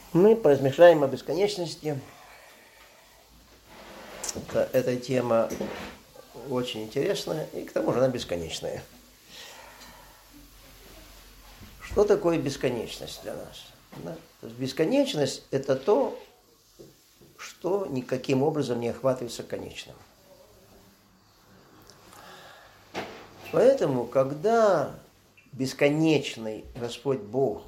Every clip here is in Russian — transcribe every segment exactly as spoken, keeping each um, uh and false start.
Мы поразмышляем о бесконечности. Это, эта тема очень интересная, и к тому же она бесконечная. Что такое бесконечность для нас? Да? То есть бесконечность – это то, что никаким образом не охватывается конечным. Поэтому, когда бесконечный Господь Бог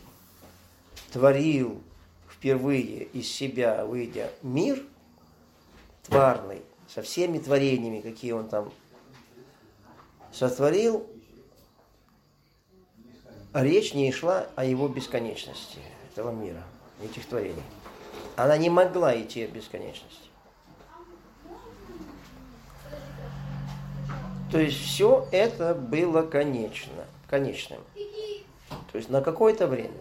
творил впервые из себя, выйдя, мир тварный, со всеми творениями, какие Он там сотворил, речь не шла о Его бесконечности, этого мира, этих творений. Она не могла идти от бесконечности. То есть все это было конечно, конечным. То есть на какое-то время.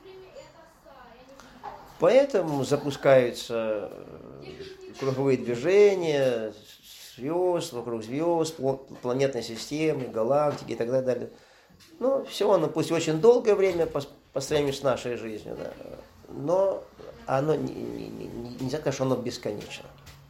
Поэтому запускаются круговые движения звезд, вокруг звезд, планетной системы, галактики и так далее. Ну, все оно, пусть очень долгое время по, по сравнению с нашей жизнью, да, но оно не, не, не, нельзя сказать, что оно бесконечно.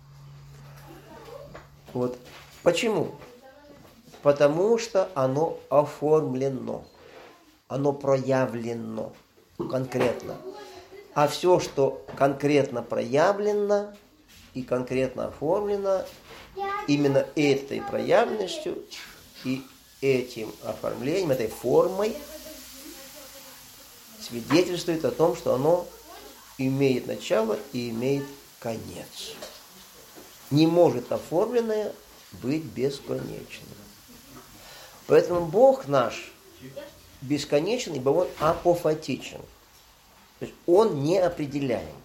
Вот. Почему? Потому что оно оформлено, оно проявлено конкретно. А все, что конкретно проявлено и конкретно оформлено, именно этой проявленностью и этим оформлением, этой формой свидетельствует о том, что оно имеет начало и имеет конец. Не может оформленное быть бесконечным. Поэтому Бог наш бесконечен, ибо Он апофатичен. То есть Он не определяем,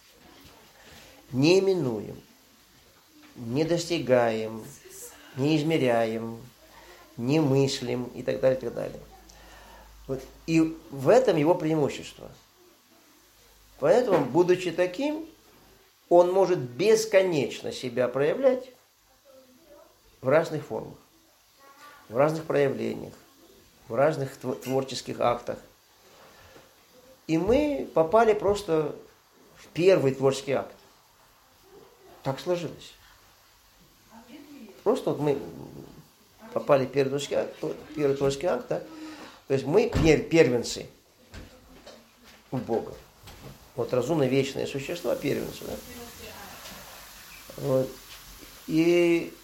не именуем, не достигаем, не измеряем, не мыслим и так далее, и так далее. Вот. И в этом Его преимущество. Поэтому, будучи таким, Он может бесконечно себя проявлять в разных формах, в разных проявлениях, в разных творческих актах. И мы попали просто в первый творческий акт. Так сложилось. Просто вот мы попали в первый творческий акт, первый творческий акт, да? То есть мы первенцы у Бога. Вот разумно вечные существа, первенцы. Да? Вот. И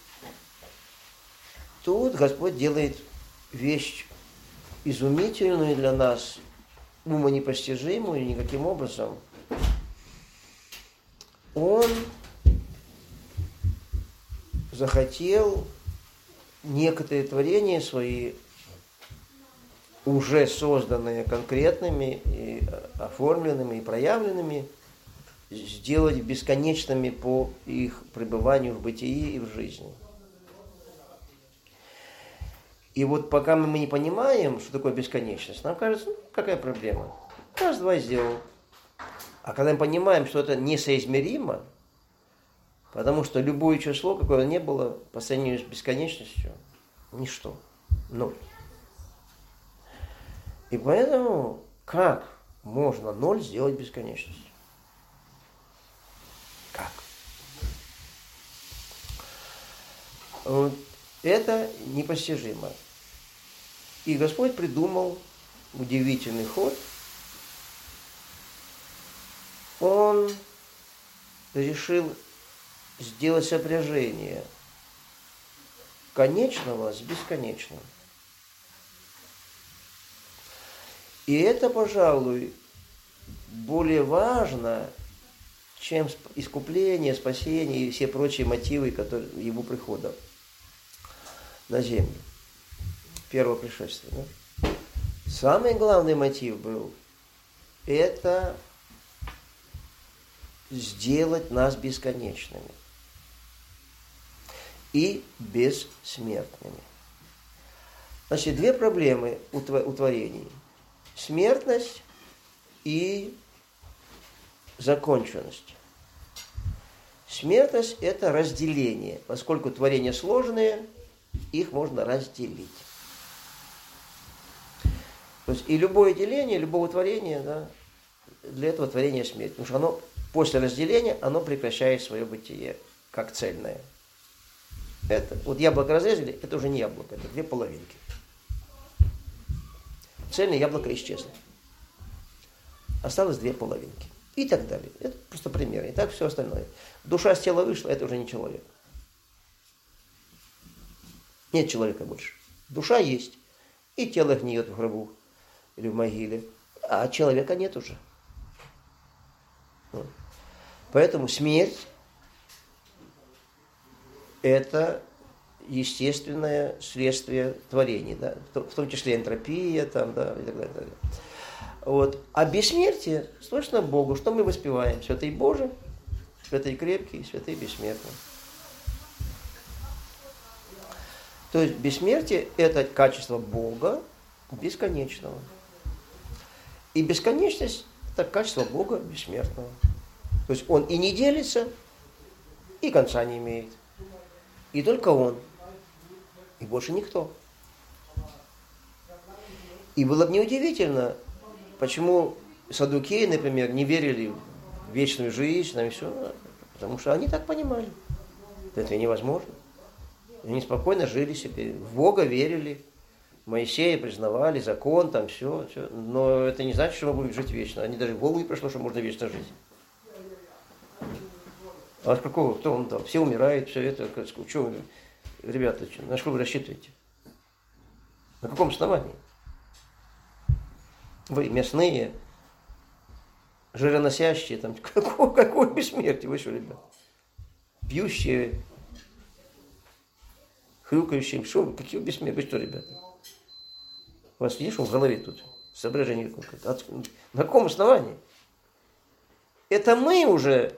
тут Господь делает вещь изумительную для нас, умонепостижимую никаким образом. Он захотел некоторые творения свои, уже созданные конкретными, и оформленными и проявленными, сделать бесконечными по их пребыванию в бытии и в жизни. И вот пока мы не понимаем, что такое бесконечность, нам кажется, ну, какая проблема? Раз, два сделал. А когда мы понимаем, что это несоизмеримо, потому что любое число, какое ни было, по сравнению с бесконечностью, ничто, ноль. И поэтому, как можно ноль сделать бесконечностью? Как? Вот это непостижимо. И Господь придумал удивительный ход. Он решил сделать сопряжение конечного с бесконечным. И это, пожалуй, более важно, чем искупление, спасение и все прочие мотивы, которые его прихода на землю, первого пришествия. Да? Самый главный мотив был это сделать нас бесконечными и бессмертными. Значит, две проблемы у творений. Смертность и законченность. Смертность – это разделение. Поскольку творения сложные, их можно разделить. То есть и любое деление, любого творения, да, для этого творения смерть. Потому что оно после разделения оно прекращает свое бытие как цельное. Это, вот яблоко разрезали, это уже не яблоко, это две половинки. Цельное яблоко исчезло. Осталось две половинки. И так далее. Это просто пример. И так все остальное. Душа с тела вышла, это уже не человек. Нет человека больше. Душа есть. И тело гниет в гробу или в могиле. А человека нет уже. Вот. Поэтому смерть – это естественное следствие творений, да? В том числе энтропия там, да, и так далее. И так далее. Вот. А бессмертие слышно Богу, что мы воспеваем. Святый Божий, святый крепкий, святый бессмертный. То есть бессмертие – это качество Бога бесконечного. И бесконечность – это качество Бога бессмертного. То есть Он и не делится, и конца не имеет. И только Он. И больше никто. И было бы неудивительно, почему саддукеи, например, не верили в вечную жизнь, там и все, потому что они так понимали. Это невозможно. Они спокойно жили себе, в Бога верили, Моисея признавали, закон, там все, все. Но это не значит, что мы будем жить вечно. Они даже в голову не пришло, что можно вечно жить. А с какого, кто он там? Все умирают, все это. Что, ребята, что, на что вы рассчитываете? На каком основании? Вы мясные, жироносящие, там, какое, какое бессмертие, вы что, ребята? Пьющие, хрюкающие, что, какие бессмертия, вы что, ребята? У вас, видишь, в голове тут соображение какое-то. На каком основании? Это мы уже,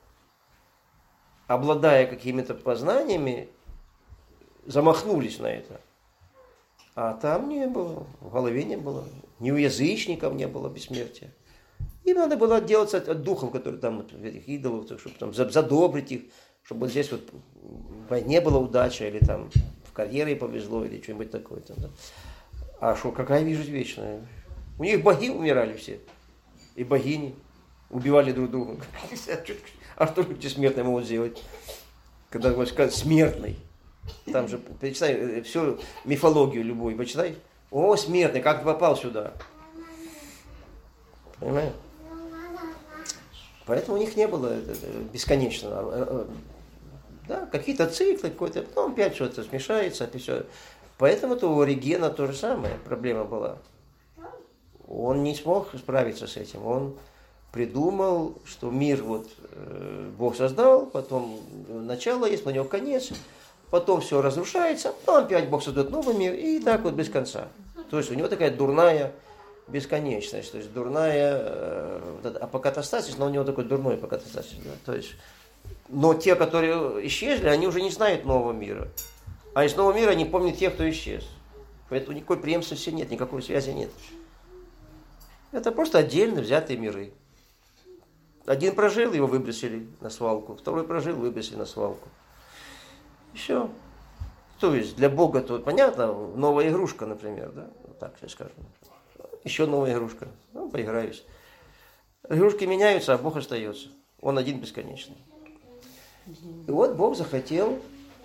обладая какими-то познаниями, замахнулись на это. А там не было, в голове не было. Ни у язычников не было бессмертия. Им надо было отделаться от, от духов, которые там, вот, этих идолов, чтобы там задобрить их, чтобы вот здесь вот в войне была удача, или там в карьере повезло, или что-нибудь такое. Там, да. А что, какая жизнь вечная? У них боги умирали все. И богини убивали друг друга. А что люди смертные могут сделать? Когда вот сказать смертный. Там же, почитай всю мифологию любую, почитай. О, смертный, как ты попал сюда? Понимаешь? Поэтому у них не было бесконечного. Да, какие-то циклы, какой-то, потом опять что-то смешается, опять все. Поэтому-то у Оригена то же самое проблема была. Он не смог справиться с этим. Он придумал, что мир вот э, Бог создал, потом начало есть, у него конец, потом все разрушается, потом опять Бог создает новый мир, и так вот без конца. То есть у него такая дурная бесконечность, то есть дурная э, вот апокатастасис, но у него такой дурной апокатастасис. Да? То есть, но те, которые исчезли, они уже не знают нового мира. А из нового мира они помнят тех, кто исчез. Поэтому никакой преемственности нет, никакой связи нет. Это просто отдельно взятые миры. Один прожил, его выбросили на свалку. Второй прожил, выбросили на свалку. Все. То есть для Бога то понятно, новая игрушка, например, да? Вот так сейчас скажем. Еще новая игрушка. Ну, поиграюсь. Игрушки меняются, а Бог остается. Он один бесконечный. И вот Бог захотел,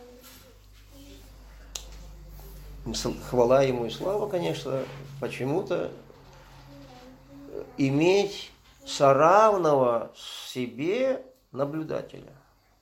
хвала ему и слава, конечно, почему-то иметь соравного себе наблюдателя.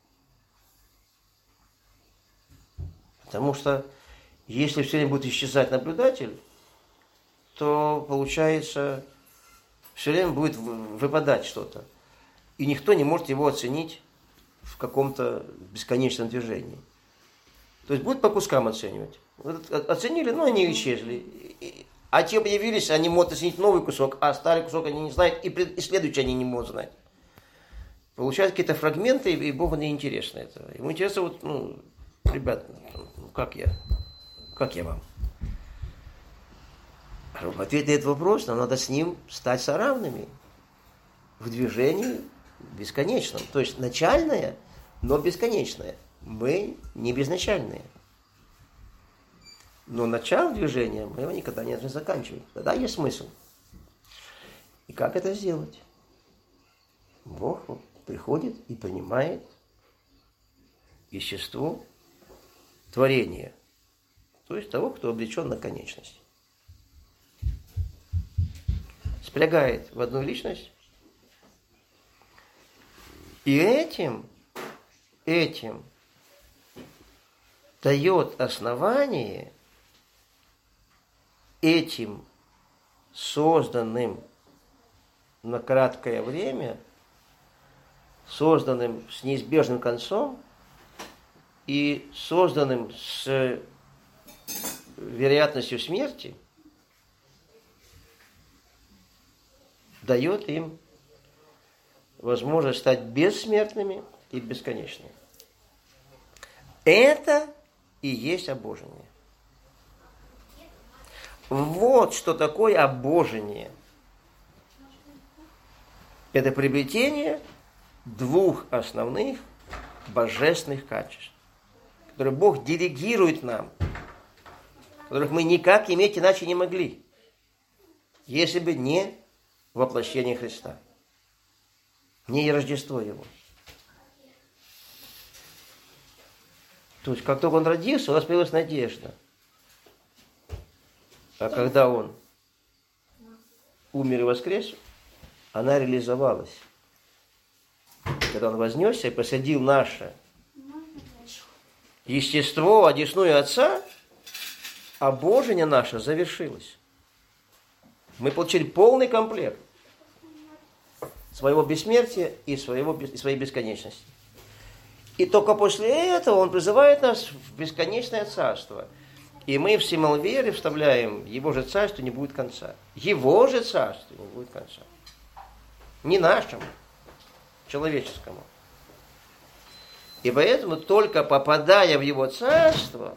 Потому что если все время будет исчезать наблюдатель, то получается все время будет выпадать что-то. И никто не может его оценить в каком-то бесконечном движении. То есть будут по кускам оценивать. Вот оценили, но они исчезли. А те объявились, они могут оценить новый кусок, а старый кусок они не знают, и, пред, и следующий они не могут знать. Получают какие-то фрагменты, и Богу не интересно это. Ему интересно, вот, ну, ребят, ну, как я? Как я вам? В ответ на этот вопрос нам надо с ним стать соравными в движении бесконечном. То есть начальное, но бесконечное. Мы не безначальные. Но начало движения мы его никогда не должны заканчивать. Тогда есть смысл. И как это сделать? Бог приходит и принимает естество творения, то есть того, кто обречен на конечность. Спрягает в одну личность, и этим, этим дает основание этим созданным на краткое время, созданным с неизбежным концом и созданным с вероятностью смерти, дает им возможность стать бессмертными и бесконечными. Это и есть обожение. Вот что такое обожение. Это приобретение двух основных божественных качеств, которые Бог делегирует нам, которых мы никак иметь иначе не могли, если бы не воплощение Христа, не Рождество Его. То есть, как только Он родился, у нас появилась надежда. А когда Он умер и воскрес, она реализовалась. Когда Он вознесся и посадил наше естество, одесную Отца, обожение наше завершилось. Мы получили полный комплект своего бессмертия и, своего, и своей бесконечности. И только после этого Он призывает нас в бесконечное царство. И мы в символ веры вставляем: Его же царству не будет конца. Его же царству не будет конца. Не нашему, человеческому. И поэтому, только попадая в Его царство,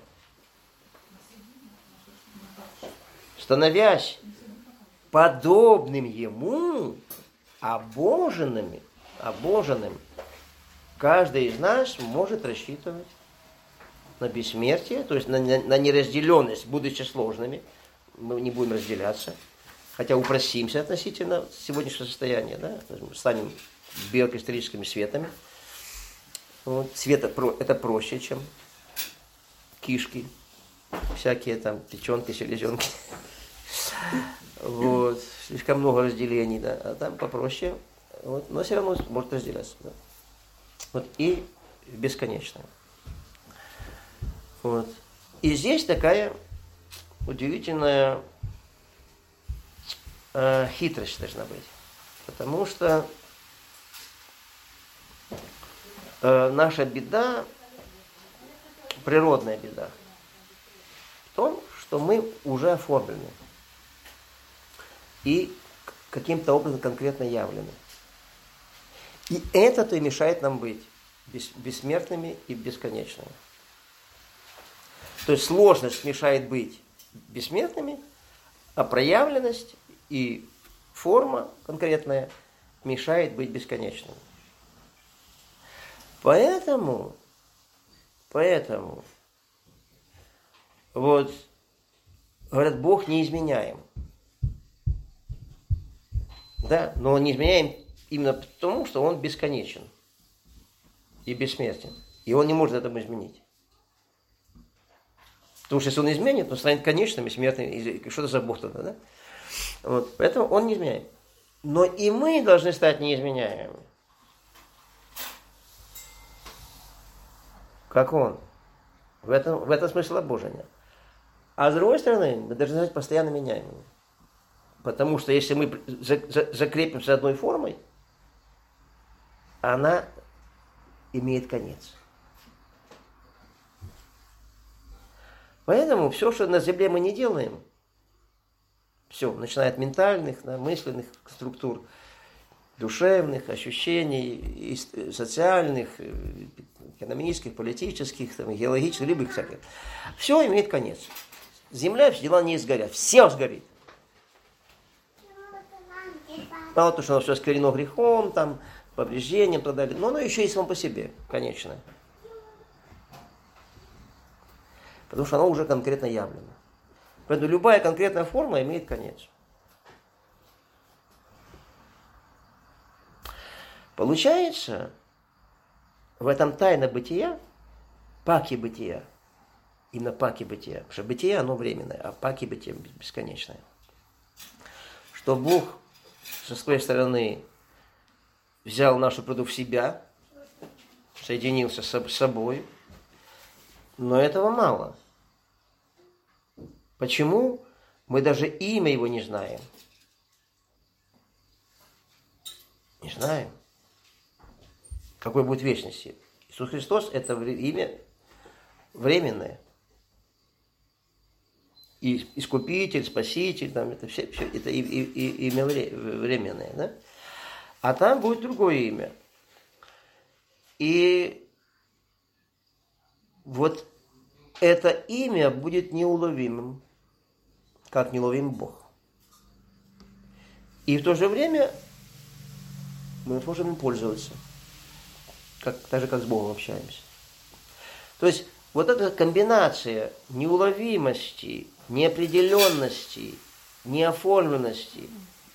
становясь подобным Ему, обоженными, обоженным, каждый из нас может рассчитывать на бессмертие, то есть на, на, на неразделенность, будучи сложными. Мы не будем разделяться, хотя упростимся относительно сегодняшнего состояния, да? Станем биокристаллическими светами. Вот. Свет это проще, чем кишки, всякие там печенки, селезенки. Вот. Слишком много разделений, да. А там попроще. Вот. Но все равно может разделяться. Да. Вот. И бесконечное. Вот. И здесь такая удивительная э, хитрость должна быть. Потому что э, наша беда, природная беда, в том, что мы уже оформлены и каким-то образом конкретно явлены. И это-то и мешает нам быть бессмертными и бесконечными. То есть сложность мешает быть бессмертными, а проявленность и форма конкретная мешает быть бесконечными. Поэтому, поэтому, вот, говорят, Бог неизменяем. Да, но Он неизменяем именно потому, что Он бесконечен и бессмертен. И Он не может этому изменить. Потому что если Он изменит, он станет конечным и смертным. И что это за Бог тогда, да? Вот. Поэтому Он не изменяет. Но и мы должны стать неизменяемыми. Как Он. В этом, в этом смысл обожения. А с другой стороны, мы должны стать постоянно меняемыми. Потому что если мы за, за, закрепимся одной формой, она имеет конец. Поэтому все, что на земле мы не делаем, все, начиная от ментальных, да, мысленных структур, душевных, ощущений, социальных, экономических, политических, там, геологических, любых всяких, все имеет конец. Земля, все дела не сгорят, все сгорит. Мало того, что оно все осквернено грехом, там, повреждением и так далее, но оно еще есть само по себе, конечное. Потому что оно уже конкретно явлено. Поэтому любая конкретная форма имеет конец. Получается, в этом тайна бытия, паки бытия, именно паки бытия, потому что бытие, оно временное, а паки бытия бесконечное. Что Бог со своей стороны взял нашу природу в себя, соединился с собой, но этого мало. Почему? Мы даже имя его не знаем. Не знаем. Какой будет в вечности? Иисус Христос – это имя временное. И Искупитель, Спаситель, там, это, все, все, это и, и, и, имя временное. Да? А там будет другое имя. И вот это имя будет неуловимым, как неуловим Бог. И в то же время мы сможем им пользоваться, как, так же, как с Богом общаемся. То есть, вот эта комбинация неуловимости, неопределенности, неоформленности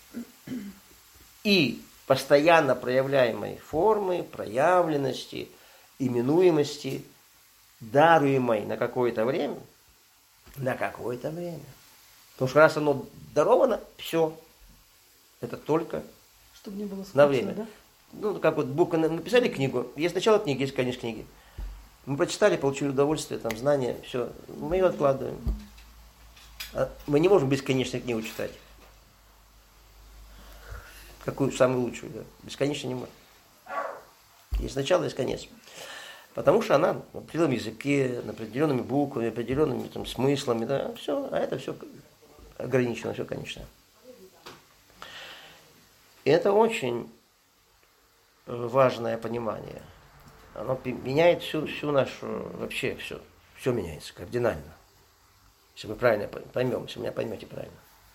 и постоянно проявляемой формы, проявленности, именуемости, даруемой на какое-то время, на какое-то время. Потому что раз оно даровано, все, это только чтобы не было скучно, на время. Да? Ну, как вот Бог написали книгу, есть начало книги, есть конец книги. Мы прочитали, получили удовольствие, там, знания, все, мы ее откладываем. А мы не можем бесконечно книгу читать. Какую самую лучшую, да? Бесконечно не можем. Есть начало, есть конец. Потому что она на определенном языке, на определенными буквами, определенными там, смыслами, да, все, а это все ограничено, все конечно. И это очень важное понимание. Оно меняет всю, всю нашу, вообще все, все меняется кардинально. Если мы правильно поймем, если вы меня поймете правильно.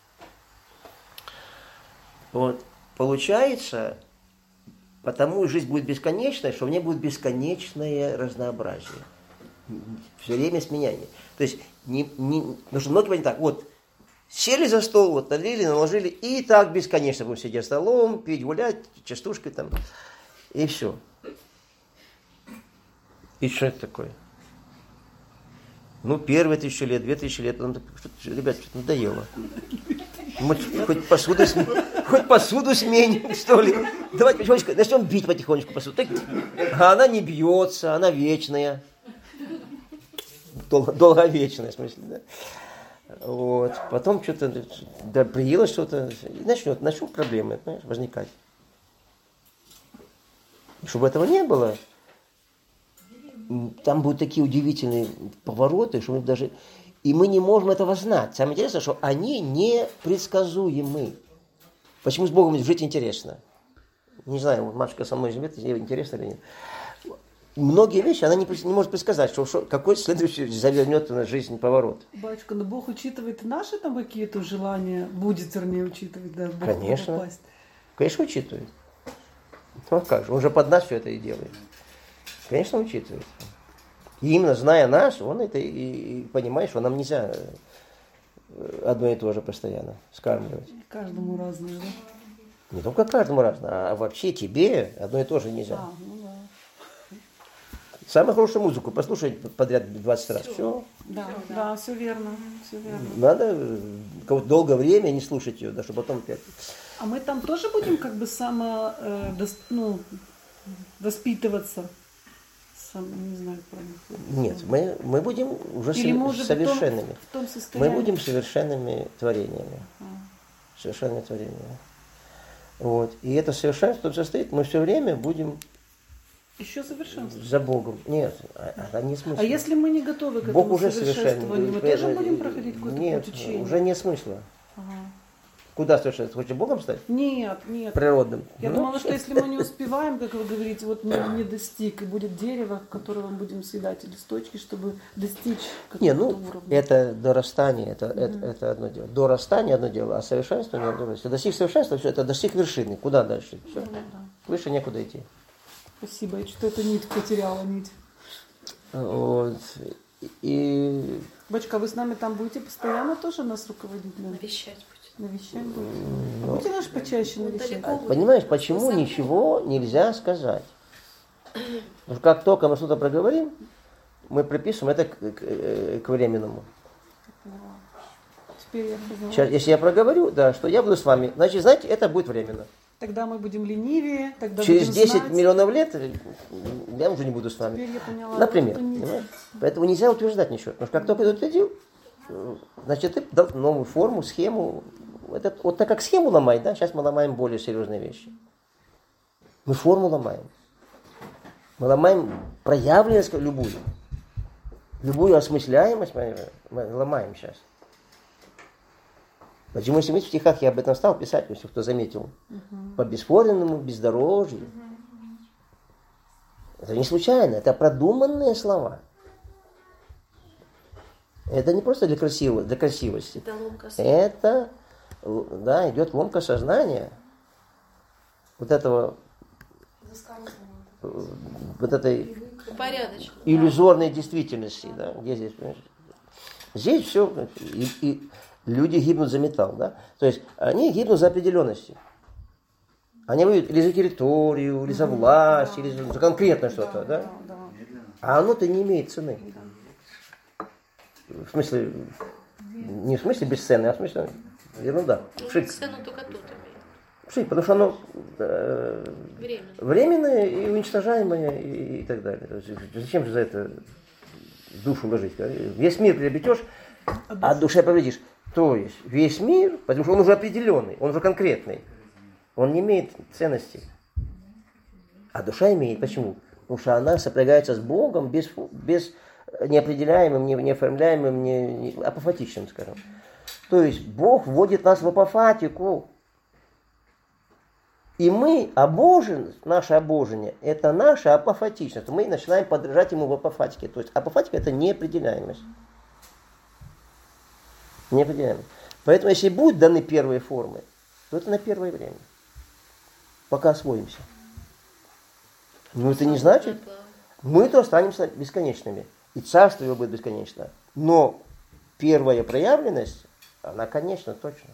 Вот, получается, потому и жизнь будет бесконечной, что в ней будет бесконечное разнообразие. Все время сменяемое. То есть, не, не, потому что многие говорят так, вот, сели за стол, вот, налили, наложили, и так бесконечно будем сидеть за столом, пить, гулять, частушкой там, и все. И что это такое? Ну, первые тысячи лет, две тысячи лет, потом, ребят, что-то надоело. Мы хоть посуду, хоть посуду сменим, что ли. Давайте потихонечку начнем бить потихонечку посуду. Так, а она не бьется, она вечная. Дол- долговечная, в смысле, да. Вот. Потом что-то, да, приелось что-то, и начнет, начнут проблемы, понимаешь, возникать. И чтобы этого не было, там будут такие удивительные повороты, что мы даже... И мы не можем этого знать. Самое интересное, что они непредсказуемы. Почему с Богом жить интересно? Не знаю, матушка со мной живет, ей интересно или нет. Многие вещи она не, не может предсказать, что, что какой следующий завернет на жизнь поворот. Батюшка, но Бог учитывает наши там какие-то желания, будет, вернее, учитывать, да, в Бога Конечно. попасть. Конечно, учитывает. Ну, как же, он же под нас все это и делает. Конечно, учитывает. И именно зная нас, он это и, и понимает, что нам нельзя одно и то же постоянно скармливать. Каждому разное, да? Не только каждому разное, а вообще тебе одно и то же нельзя. А, ну да. Самую хорошую музыку послушать подряд двадцать раз. Все. Да, да, да, все верно, все верно. Надо долгое время не слушать ее, да, чтобы потом опять. А мы там тоже будем как бы само, э, дос, ну, воспитываться? Сам, не знаю, правильно. Нет, мы, мы будем уже Или мы уже совершенными. в том, в том состоянии? Мы будем совершенными творениями. А. Совершенными творениями. Вот. И это совершенство состоит, мы все время будем еще совершенство. За Богом. Нет, это не смысл. А если мы не готовы к этому Бог уже совершенствованию, мы совершенный. тоже будем проходить какое-то Нет, путь учения? уже нет смысла. Ага. Куда совершенство? Хочешь Богом стать? Нет, нет. Природным. Я ну, думала, что если мы не успеваем, как вы говорите, вот не, не достиг, и будет дерево, которого мы будем съедать, листочки, чтобы достичь какого-то не, ну, уровня. это дорастание, это, Mm-hmm. это, это одно дело. Дорастание одно дело, а совершенствование одно дело. Если достиг совершенства, все, это достиг вершины. Куда дальше? Все. Mm-hmm. Выше некуда идти. Спасибо, я что-то эту нить потеряла, нить. Вот. И... Бачка, вы с нами там будете постоянно тоже нас руководить? Да? Вещать будет. Навещать будете? Ну, будете нас почаще навещать. А, понимаешь, почему ничего нельзя сказать? Потому что как только мы что-то проговорим, мы приписываем это к, к, к временному. Теперь я поняла. Сейчас, если я проговорю, да, что я буду с вами, значит, знаете, это будет временно. Тогда мы будем ленивее, тогда Через будем десять знать. миллионов лет я уже не буду с вами. Теперь я поняла. Например. Не... Поэтому нельзя утверждать ничего. Потому что как только ты утвердил, значит, ты дал новую форму, схему. Это, вот так как схему ломать, да, сейчас мы ломаем более серьезные вещи. Мы форму ломаем. Мы ломаем проявленность любую. Любую осмысляемость мы, мы ломаем сейчас. Почему, если в стихах я об этом стал писать, если кто заметил, uh-huh. по бесформенному бездорожью. Uh-huh. Это не случайно, это продуманные слова. Это не просто для, красиво, для красивости. Это ломка Это, да, идет ломка сознания. Вот этого, вот этой иллюзорной действительности, да, где здесь, понимаешь? Здесь все, и, и люди гибнут за металл, да, то есть они гибнут за определенности. Они воюют или за территорию, или за власть, или за конкретно что-то, да, а оно-то не имеет цены. В смысле, не в смысле бесценное, а в смысле ерунда. Пшик. Цену только тут имеет. Пшик, потому что оно э, временное и уничтожаемое и, и так далее. Зачем же за это душу ложить? Весь мир приобретешь, а душе повредишь. То есть весь мир, потому что он уже определенный, он уже конкретный. Он не имеет ценности. А душа имеет. Почему? Потому что она сопрягается с Богом без, без неопределяемым, не, неоформляемым, не, не, апофатичным, скажем. То есть Бог вводит нас в апофатику. И мы, обожен, наше обожение, это наша апофатичность. Мы начинаем подражать ему в апофатике. То есть апофатика это неопределяемость. Неопределяемость. Поэтому если будут даны первые формы, то это на первое время. Пока освоимся. Но это не значит, мы-то останемся бесконечными. И царство его будет бесконечно. Но первая проявленность, она конечна точно.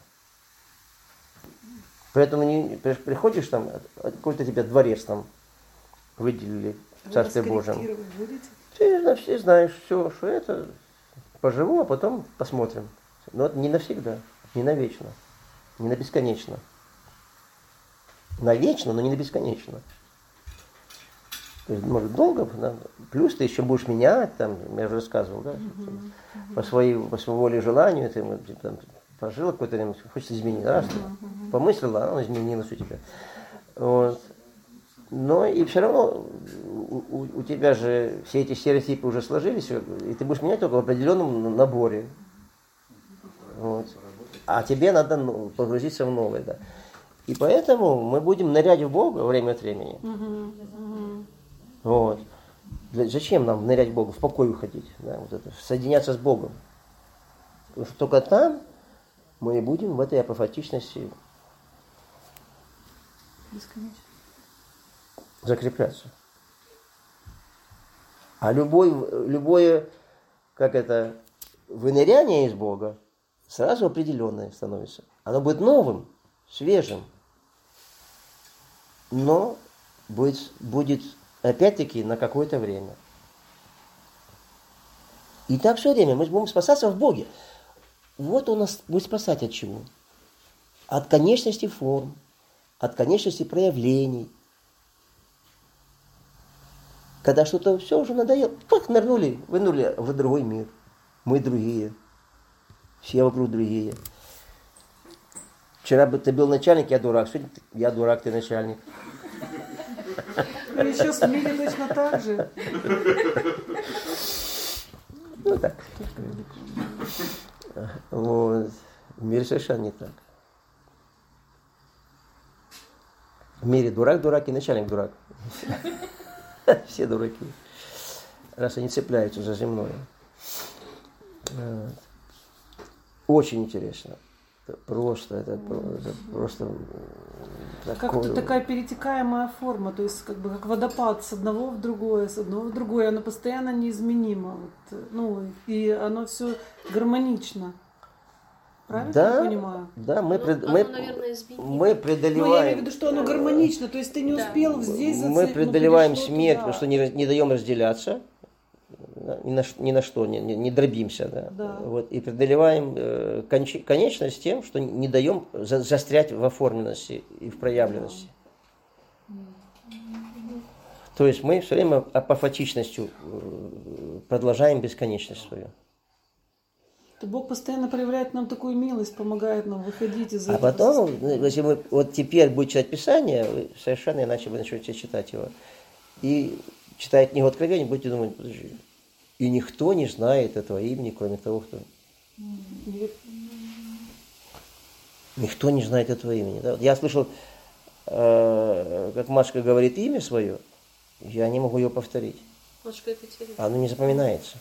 Поэтому не, приходишь там, какой-то тебе дворец там выделили в Царстве Божьем. Ты все знаешь, все, что это, поживу, а потом посмотрим. Но это не навсегда, не навечно, не на бесконечно. Навечно, но не на бесконечно. То есть, может, долго, да? Плюс ты еще будешь менять, там, я уже рассказывал, да, uh-huh. по своей, по своей воле и желанию, ты там, пожил какое-то время, хочется изменить, раз, uh-huh. помыслила, оно изменилось у тебя. Вот. Но и все равно у, у, у тебя же все эти стереотипы уже сложились, и ты будешь менять только в определенном наборе. Вот. А тебе надо погрузиться в новое, да. И поэтому мы будем нырять в Бога время от времени. Uh-huh. Uh-huh. Вот. Зачем нам нырять в Бога, в покой уходить, да, вот это, соединяться с Богом? Потому что только там мы и будем в этой апофатичности бесконечно закрепляться. А любой, любое, как это, выныряние из Бога сразу определенное становится. Оно будет новым, свежим, но будет, будет опять-таки на какое-то время. И так все время мы будем спасаться в Боге. Вот он нас будет спасать от чего? От конечности форм, от конечности проявлений. Когда что-то все уже надоело, пах, нырнули, вынули в другой мир. Мы другие. Все вокруг другие. Вчера бы ты был начальник, я дурак. Сегодня я дурак, ты начальник. И еще с мире точно так же. Ну так. Вот. В мире совершенно не так. В мире дурак, дурак и начальник дурак. Все дураки. Раз они цепляются за земное. Очень интересно. Это просто, это, это просто... Как-то такое... такая перетекаемая форма, то есть как бы как водопад с одного в другое, с одного в другое, оно постоянно неизменимо, вот, ну и оно все гармонично. Правильно Да, я понимаю? да, мы, Оно- пред- оно, мы, наверное, изменило. мы Ну, я имею в преодолеваем, виду, что оно гармонично, то есть ты не Да. успел здесь мы зацепить, преодолеваем ну, ты смерть, что-то, потому да. что не, раз- не даем разделяться, да, ни, на, ш- ни на что, не, не, не дробимся. Да. Да. Вот, и преодолеваем э, конч- конечность тем, что не даем за- застрять в оформленности и в проявленности. То есть мы все время апофатичностью э, продолжаем бесконечность свою. То Бог постоянно проявляет нам такую милость, помогает нам выходить из А этого потом, состояния. если вы вот теперь будете читать Писание, вы совершенно иначе вы начнете читать его. И читая книгу Откровения, будете думать, подожди, и никто не знает этого имени, кроме того, кто... И- Никто не знает этого имени. Да? Вот я слышал, э, как Машка говорит имя свое, я не могу его повторить. Машка Екатерина. Оно не запоминается.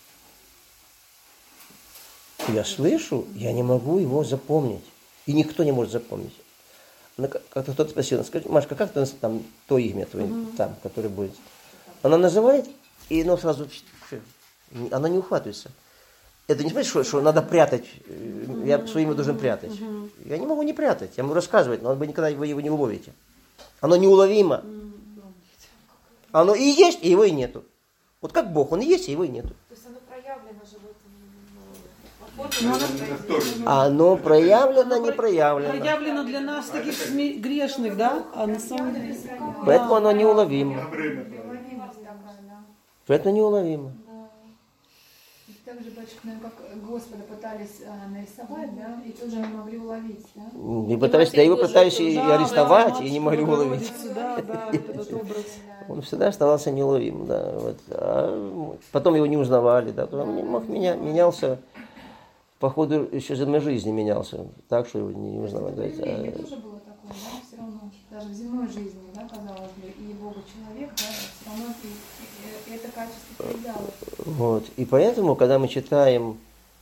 Я слышу, я не могу его запомнить. И никто не может запомнить. Она как- Как-то кто-то спросил, скажи, Машка, как ты там то имя твое, там, которое будет? Она называет, и оно сразу, она не ухватывается. Это не значит, что, что надо прятать, э, я свое имя должен прятать. Я не могу не прятать, я могу рассказывать, но вы никогда его, его не уловите. Оно неуловимо. Оно и есть, и его и нету. Вот как Бог, он и есть, и его и нету. То есть оно проявлено же в этом, ну, Ну, оформлено. оно- Оно проявлено, не про- проявлено. Проявлено для нас таких сме- грешных, да? А на самом деле... Поэтому оно неуловимо. Неуловимость такая, да. Поэтому неуловимо. И так же, батюшка, наверное, как Господа пытались а, нарисовать, да, и тоже не могли уловить, да? И пытались, да его пытались и Да, арестовать, да, и не могли уловить. Богородицу, Да, да, вот этот образ. Он всегда оставался неуловим, да. Вот. А потом его не узнавали, да. Потом он мог меня, менялся, по ходу еще земной жизни менялся, так что его не узнавали. В это Да. время тоже было такое, да, все равно, даже в земной жизни, да, казалось бы, и Бога человек, да, все равно и, и- и это качество проявлялось. Вот. И поэтому, когда мы читаем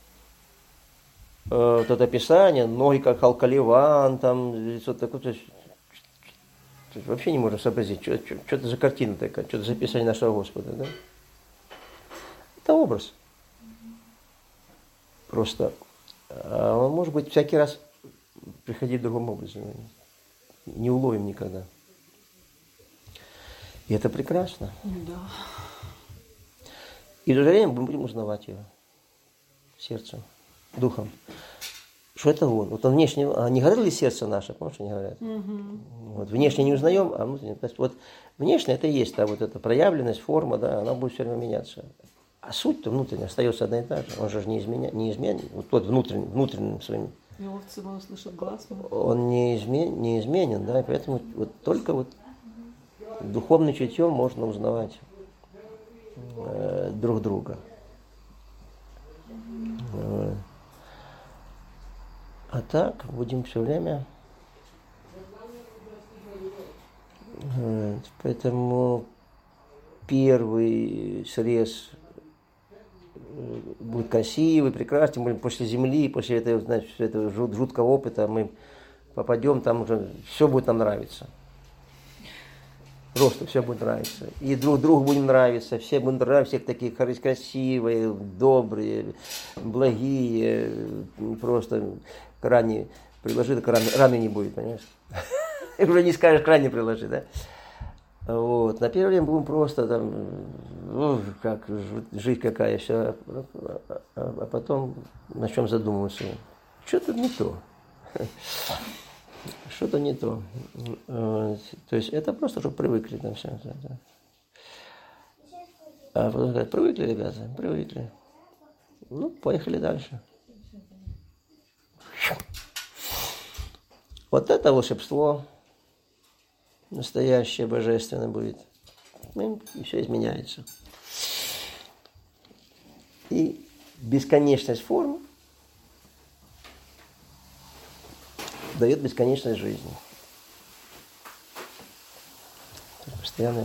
э, вот это Писание, ноги как алкаливан, там, лицо такое, то есть, то есть вообще не можем сообразить, что, что, что это за картина такая, что это за Писание нашего Господа, да? Это образ. Просто а он может быть всякий раз приходить в другом образе. Не уловим никогда. И это прекрасно. Да. И в то же время мы будем узнавать его сердцем, духом. Что это он? Вот он внешне, а не говорит ли сердце наше? Помнишь, что они говорят? Мгм. Вот, внешне не узнаем, а внутренне. То есть вот внешне это и есть, да, вот эта проявленность, форма, да, она будет все время меняться. А суть-то внутренняя остается одна и та же. Он же не, изменя, не изменен. Вот тот внутренний, внутренним своим, И овцы мои слышат глаз мой. он не, измен, не изменен, да, и поэтому вот только вот духовным чутьем можно узнавать э, друг друга. Вот. А так будем все время. Вот. Поэтому первый срез э, будет красивый, прекрасный. Мы после земли, после этого, значит, этого жут- жуткого опыта мы попадем, там уже все будет нам нравиться. Просто все будет нравиться. И друг другу будем нравиться, все будут нравиться, все такие красивые, добрые, благие, просто к ране приложи, так раны, раны не будет, понимаешь? Уже не скажешь, к ране приложи, да? Вот. На первое время будем просто там, ну, как, жизнь какая, все, а, а- а потом начнем задумываться. Что-то не то. Что-то не то. Вот. То есть это просто, чтобы привыкли там все. это. А потом говорят, привыкли, ребята, привыкли. Ну, поехали дальше. Вот это волшебство настоящее, божественное будет. И все изменяется. И бесконечность форм дает бесконечность жизни. Постоянно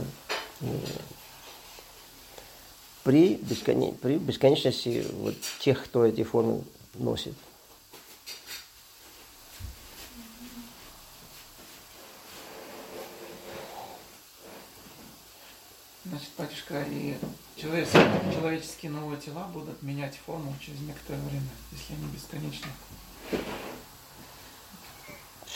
при, бесконе... при бесконечности вот тех, кто эти формы носит. Значит, батюшка, и человеческие, человеческие новые тела будут менять форму через некоторое время, если они бесконечны.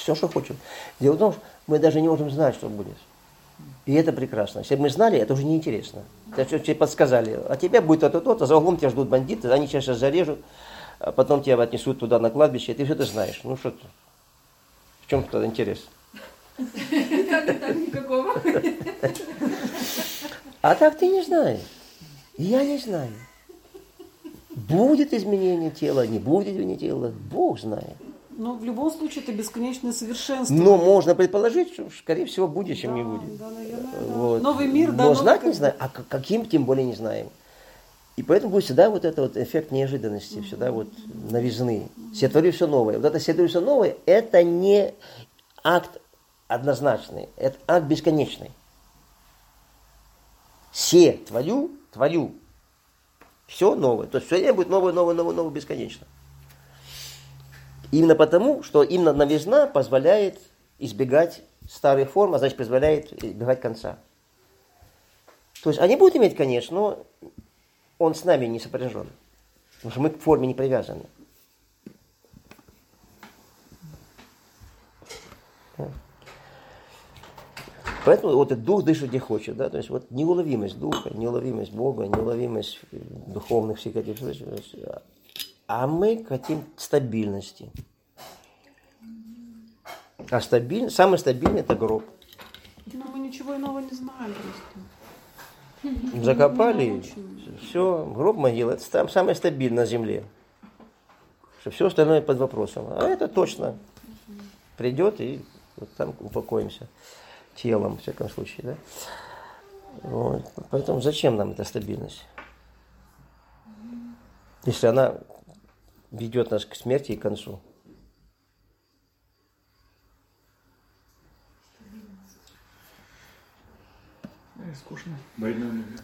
все, что хочем. Дело в том, что мы даже не можем знать, что будет. И это прекрасно. Если бы мы знали, это уже неинтересно. Тебе подсказали, а тебе будет то-то, то-то, за углом тебя ждут бандиты, они тебя сейчас зарежут, а потом тебя отнесут туда на кладбище, и ты все это знаешь. Ну что ты? В чем тогда интерес? Никакого. А так ты не знаешь. Я не знаю. Будет изменение тела, не будет изменение тела, Бог знает. Но в любом случае это бесконечное совершенство. Но можно предположить, что, скорее всего, будет, чем да, не будет. Да, наверное, да. Вот. Новый мир, да. Но знать как... не знаем, а каким тем более не знаем. И поэтому будет всегда вот этот вот эффект неожиданности, всегда вот новизны. Все творю все новое. Вот это все творю все новое, это не акт однозначный, это акт бесконечный. Все творю, творю. Все новое. То есть все время будет новое, новое, новое, новое, бесконечно. Именно потому, что именно новизна позволяет избегать старой формы, а значит позволяет избегать конца. То есть они будут иметь конец, но он с нами не сопряжен. Потому что мы к форме не привязаны. Поэтому вот этот дух дышит где хочет, да, то есть вот неуловимость духа, неуловимость Бога, неуловимость духовных всех этих вещей. А мы хотим стабильности. А стабиль... самый стабильный это гроб. Но мы ничего иного не знаем просто. Закопали, все, гроб, могила, это там самое стабильное на земле. Что все остальное под вопросом. А это точно придет и вот там упокоимся. Телом, в всяком случае, да? Вот. Поэтому зачем нам эта стабильность? Если она ведет нас к смерти и к концу. Скучно. Война нужна.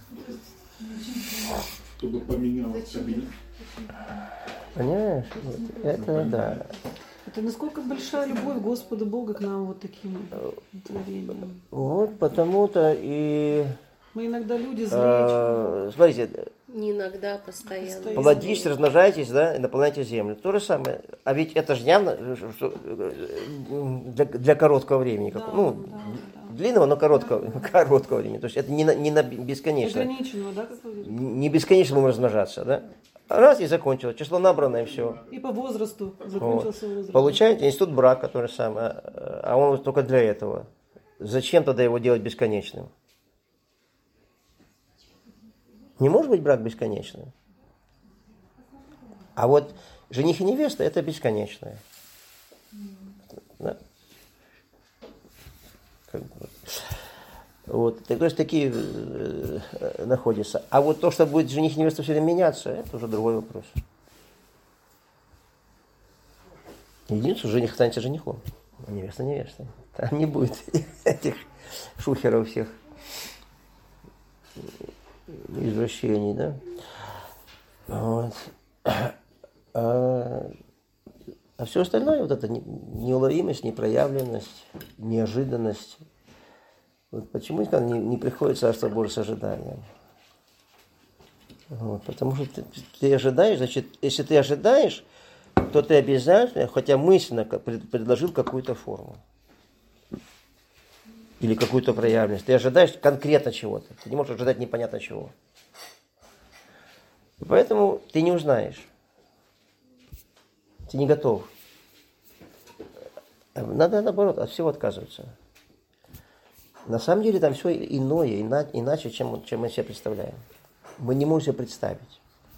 Чтобы поменял стабильность. Понимаешь? Вот. Это да. Это насколько большая любовь Господа Бога к нам вот таким творением. Вот потому-то и... Мы иногда люди злые. Э, смотрите, Не иногда, постоянно. Постоянно. плодитесь, размножайтесь, да, и наполняйте землю. То же самое. А ведь это же явно что, для, для короткого времени. Да, Как, ну, да, да. длинного, но короткого, короткого времени. То есть это не на, не на бесконечно. Ограниченного, да, как вы говорите? Не бесконечно будем размножаться, да? Раз и закончилось. Число набрано и все. И по возрасту закончился Вот. возраст. Получаете институт брака, то же самое. А он вот только для этого. Зачем тогда его делать бесконечным? Не может быть брак бесконечным. А вот жених и невеста это бесконечное. Да? Как бы. Вот. То есть такие э, находятся. А вот то, что будет жених и невеста все время меняться, это уже другой вопрос. Единственное, жених останется женихом, а невеста невеста. Там не будет этих шухеров всех. Извращений, да? Вот. А, а все остальное, вот эта неуловимость, непроявленность, неожиданность. Вот почему не, не приходит Царство Божие с ожиданием? Вот, потому что ты, ты ожидаешь, значит, если ты ожидаешь, то ты обязательно, хотя мысленно, предложил какую-то форму. Или какую-то проявленность. Ты ожидаешь конкретно чего-то. Ты не можешь ожидать непонятно чего. И поэтому ты не узнаешь. Ты не готов. Надо, наоборот, от всего отказываться. На самом деле там все иное, иначе, чем, чем мы себе представляем. Мы не можем себе представить.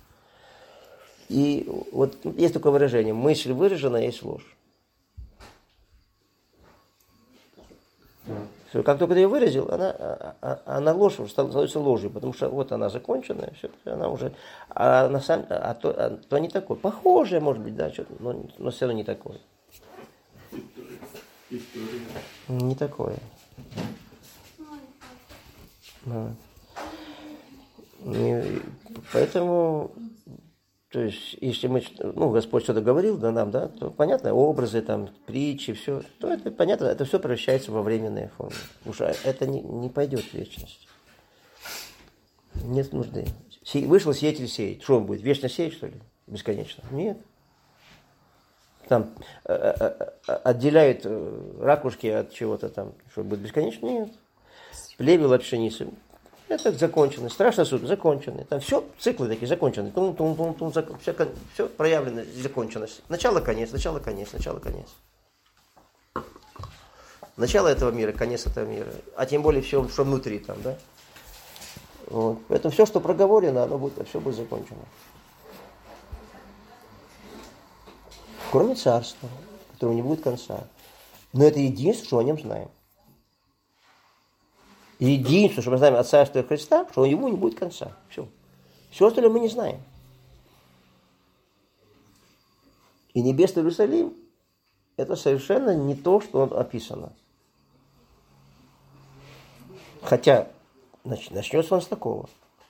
И вот есть такое выражение. Мысль выражена, есть ложь. Как только ты ее выразил, она, она ложь становится ложью, потому что вот она законченная, все, она уже, а, на самом, а, то, а то не такое. Похожее, может быть, да, что-то, но, но все равно не такое. Не такое. И поэтому, то есть, если мы, ну, Господь что-то говорил да, нам, да, то понятно, образы, там, притчи, все, то это понятно, это все превращается во временные формы. Потому что это не, не пойдет в вечность. Нет нужды. Вышел сеятель сеять. Что он будет? Вечно сеять, что ли? Бесконечно? Нет. там э, э, э, отделяют э, ракушки от чего-то там, что будет бесконечно. Нет. Плевел от пшеницы. Это закончено. Страшный суд, законченный. Там все, циклы такие закончены. Тум, тум, тум, тум, зак... все, все проявлено, законченность. Начало, конец, начало, конец, начало, конец. Начало этого мира, конец этого мира. А тем более все, что внутри там, да? Вот. Поэтому все, что проговорено, оно будет, все будет закончено. Кроме царства, которого не будет конца. Но это единственное, что о нем знаем. Единственное, что мы знаем от царства Христа, что у него не будет конца. Все. Все остальное мы не знаем. И небесный Иерусалим – это совершенно не то, что описано. Хотя начнется он с такого.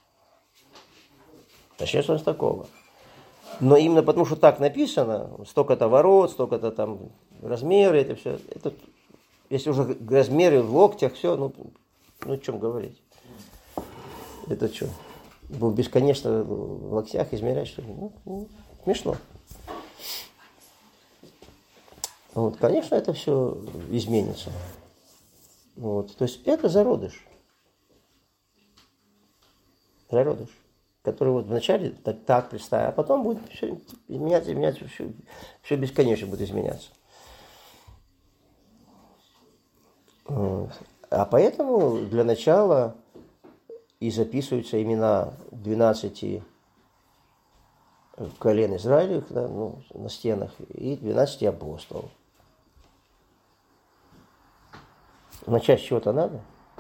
Начнется он с такого. Но именно потому, что так написано, столько-то ворот, столько-то там размеры, это все. Это, если уже размеры в локтях, все, ну, ну о чем говорить. Это что? Бесконечно в локтях измерять, что ли? Ну, ну, смешно. Вот, конечно, это все изменится. Вот, то есть это зародыш. Зародыш. Который вот вначале так, так представил, а потом будет все изменяться, изменяться, все, все бесконечно будет изменяться. Вот. А поэтому для начала и записываются имена двенадцати колен Израилевых, да, ну, на стенах и двенадцати апостолов. Начать с чего-то надо.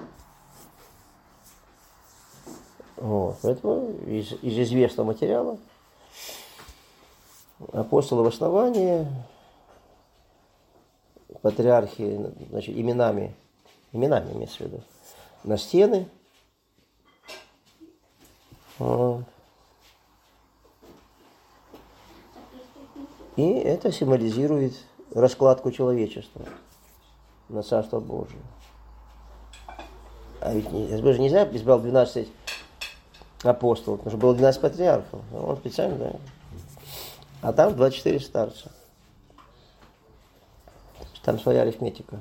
Вот. Поэтому из, из известного материала апостолы в основании, патриархи, значит, именами, именами имеется в виду, на стены. Вот. И это символизирует раскладку человечества на Царство Божие. А ведь Господь же нельзя избрал двенадцать апостолов, потому что было двенадцать патриархов. Он специально, да. А там двадцать четыре старца. Там своя арифметика.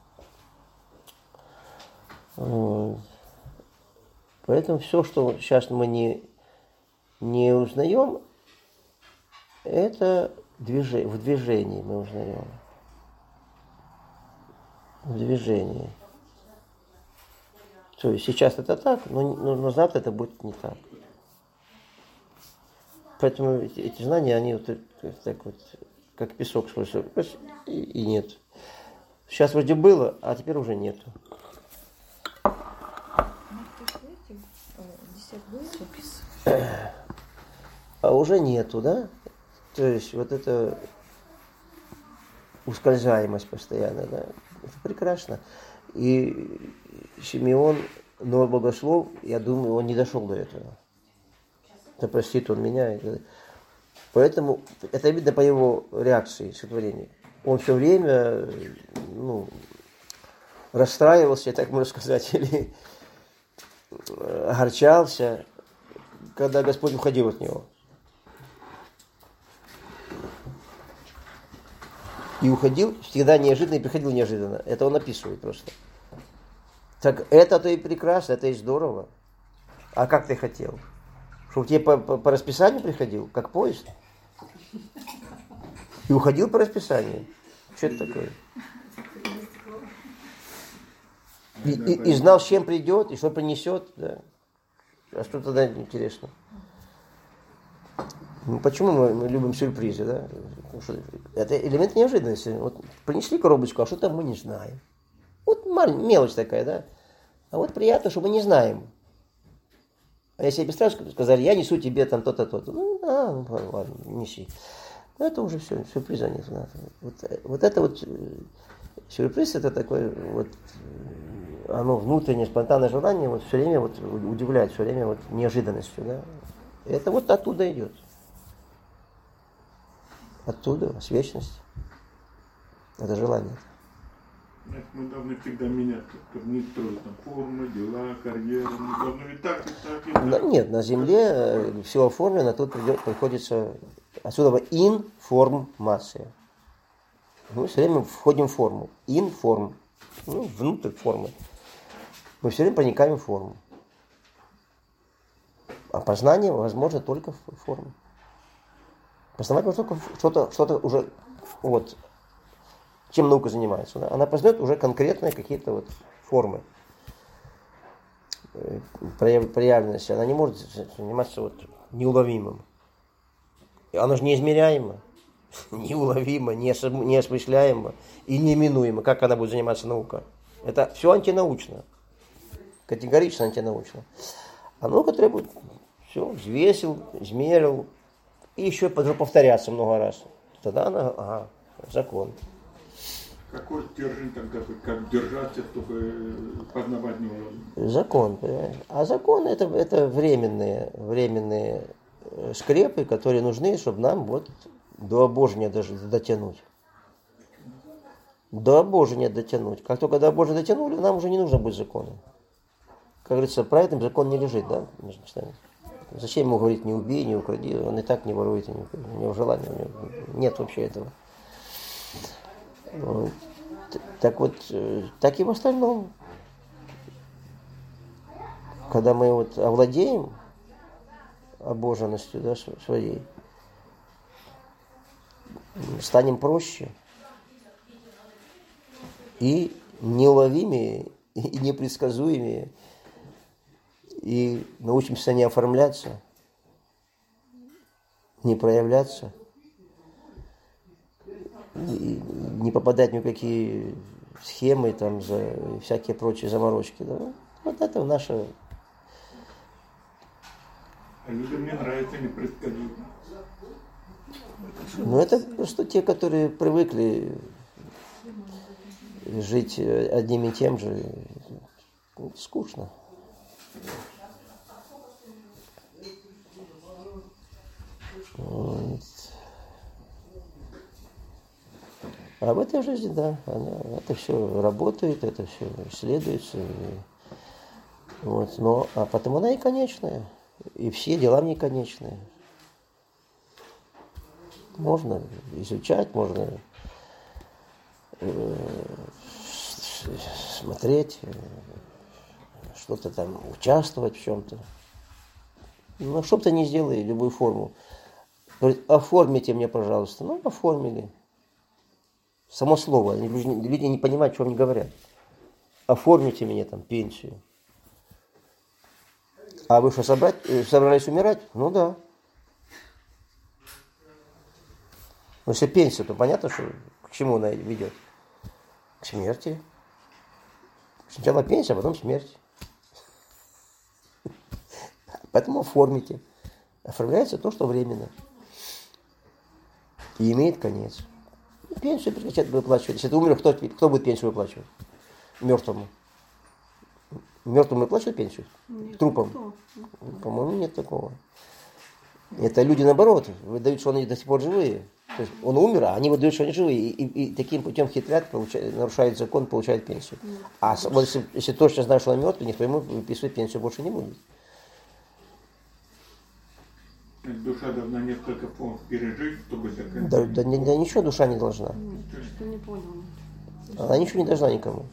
Вот. Поэтому все, что сейчас мы не, не узнаем, это движение, в движении мы узнаем. В движении. То есть сейчас это так, но, но, но завтра это будет не так. Поэтому эти, эти знания, они вот так вот, как песок, и, и нет. Сейчас вроде было, а теперь уже нету. А уже нету, да? То есть вот эта ускользаемость постоянно, да? Это прекрасно. И Симеон, но богослов, я думаю, он не дошел до этого. Да простит он меня. Поэтому это видно по его реакции, сотворению. Он все время, ну, расстраивался, так можно сказать, или огорчался, когда Господь уходил от него. И уходил всегда неожиданно, и приходил неожиданно. Это он описывает просто. Так это-то и прекрасно, это и здорово. А как ты хотел? Чтобы тебе по, по, по расписанию приходил, как поезд? И уходил по расписанию. Что это такое? И, и, и знал, с чем придет, и что принесет. Да. А что тогда интересно? Ну, почему мы, мы любим сюрпризы? Да? Это элемент неожиданности. Вот принесли коробочку, а что там мы не знаем. Вот мелочь такая, да? А вот приятно, что мы не знаем. А если без сразу сказали, я несу тебе там то-то, то-то. Ну, а, ну ладно, неси. Ну, это уже все, сюрприза нет. Вот, вот это вот сюрприз, это такое вот, оно внутреннее, спонтанное желание вот все время вот удивляет, все время вот неожиданностью, да? Это вот оттуда идет. Оттуда, с вечности. Это желание. Мы должны всегда менять, как не строить там формы, дела, карьеру. Мы должны и так, и так, и так. Да, нет, на земле все оформлено, тут придет, приходится отсюда информация. Мы все время входим в форму. Информ. Ну, внутрь формы. Мы все время проникаем в форму. А познание возможно только в форме. Познавать можно только что-то, что-то уже, вот, чем наука занимается. Да? Она познает уже конкретные какие-то вот формы проявленности. Она не может заниматься вот неуловимым. И оно же неизмеряемо, неуловимо, неосмысляемо и неименуемо. Как она будет заниматься наука? Это все антинаучно. Категорично антинаучно. А наука требует, все, взвесил, измерил, и еще повторяться много раз. Тогда она, ага, закон. Какой стержень тогда, как держаться, чтобы познавать него? Закон, понимаешь? А закон это, это временные, временные скрепы, которые нужны, чтобы нам вот до обожения даже дотянуть. До обожения дотянуть. Как только до обожения дотянули, нам уже не нужно будет закона. Как говорится, праведным закон не лежит, да? Зачем ему говорить не убей, не укради, он и так не ворует, у него желания, у него нет вообще этого. Вот. Так вот, так и в остальном. Когда мы вот овладеем обоженностью, да, своей, станем проще и неуловимее, и непредсказуемее, и научимся не оформляться, не проявляться, и не попадать ни в какие схемы, там, за всякие прочие заморочки. Да? Вот это наша... А людям не нравится непредсказуемо. Ну, это просто те, которые привыкли жить одним и тем же. Скучно. Вот. А в этой жизни, да, она, это все работает, это все исследуется. И, вот, но, а потому она и конечная. И все дела в ней конечные. Можно изучать, можно э, смотреть, что-то там, участвовать в чем-то. Но что бы ты ни сделай, любую форму. Говорит, оформите мне, пожалуйста. Ну, оформили. Само слово. Люди не понимают, что они говорят. Оформите мне там пенсию. А вы что, собрать, собрались умирать? Ну да. Но если пенсия, то понятно, что к чему она ведет? К смерти. Сначала пенсия, а потом смерть. Поэтому оформите. Оформляется то, что временно. И имеет конец. Пенсию прекратят выплачивать. Если ты умер, кто, кто будет пенсию выплачивать? Мертвому. Мертвому выплачивают пенсию? Нет, Трупам? кто? По-моему, нет такого. Это люди, наоборот, выдают, что они до сих пор живые. То есть он умер, а они выдают, что они живые. И, и, и таким путем хитрят, получают, нарушают закон, получают пенсию. Нет, а вот если, если точно знаешь, что он мертв, никто ему выписывать пенсию больше не будет. Душа должна несколько форм пережить, чтобы заканчивать. Да, да, да, да ничего душа не должна. Нет, что не понял. Она ничего не должна никому.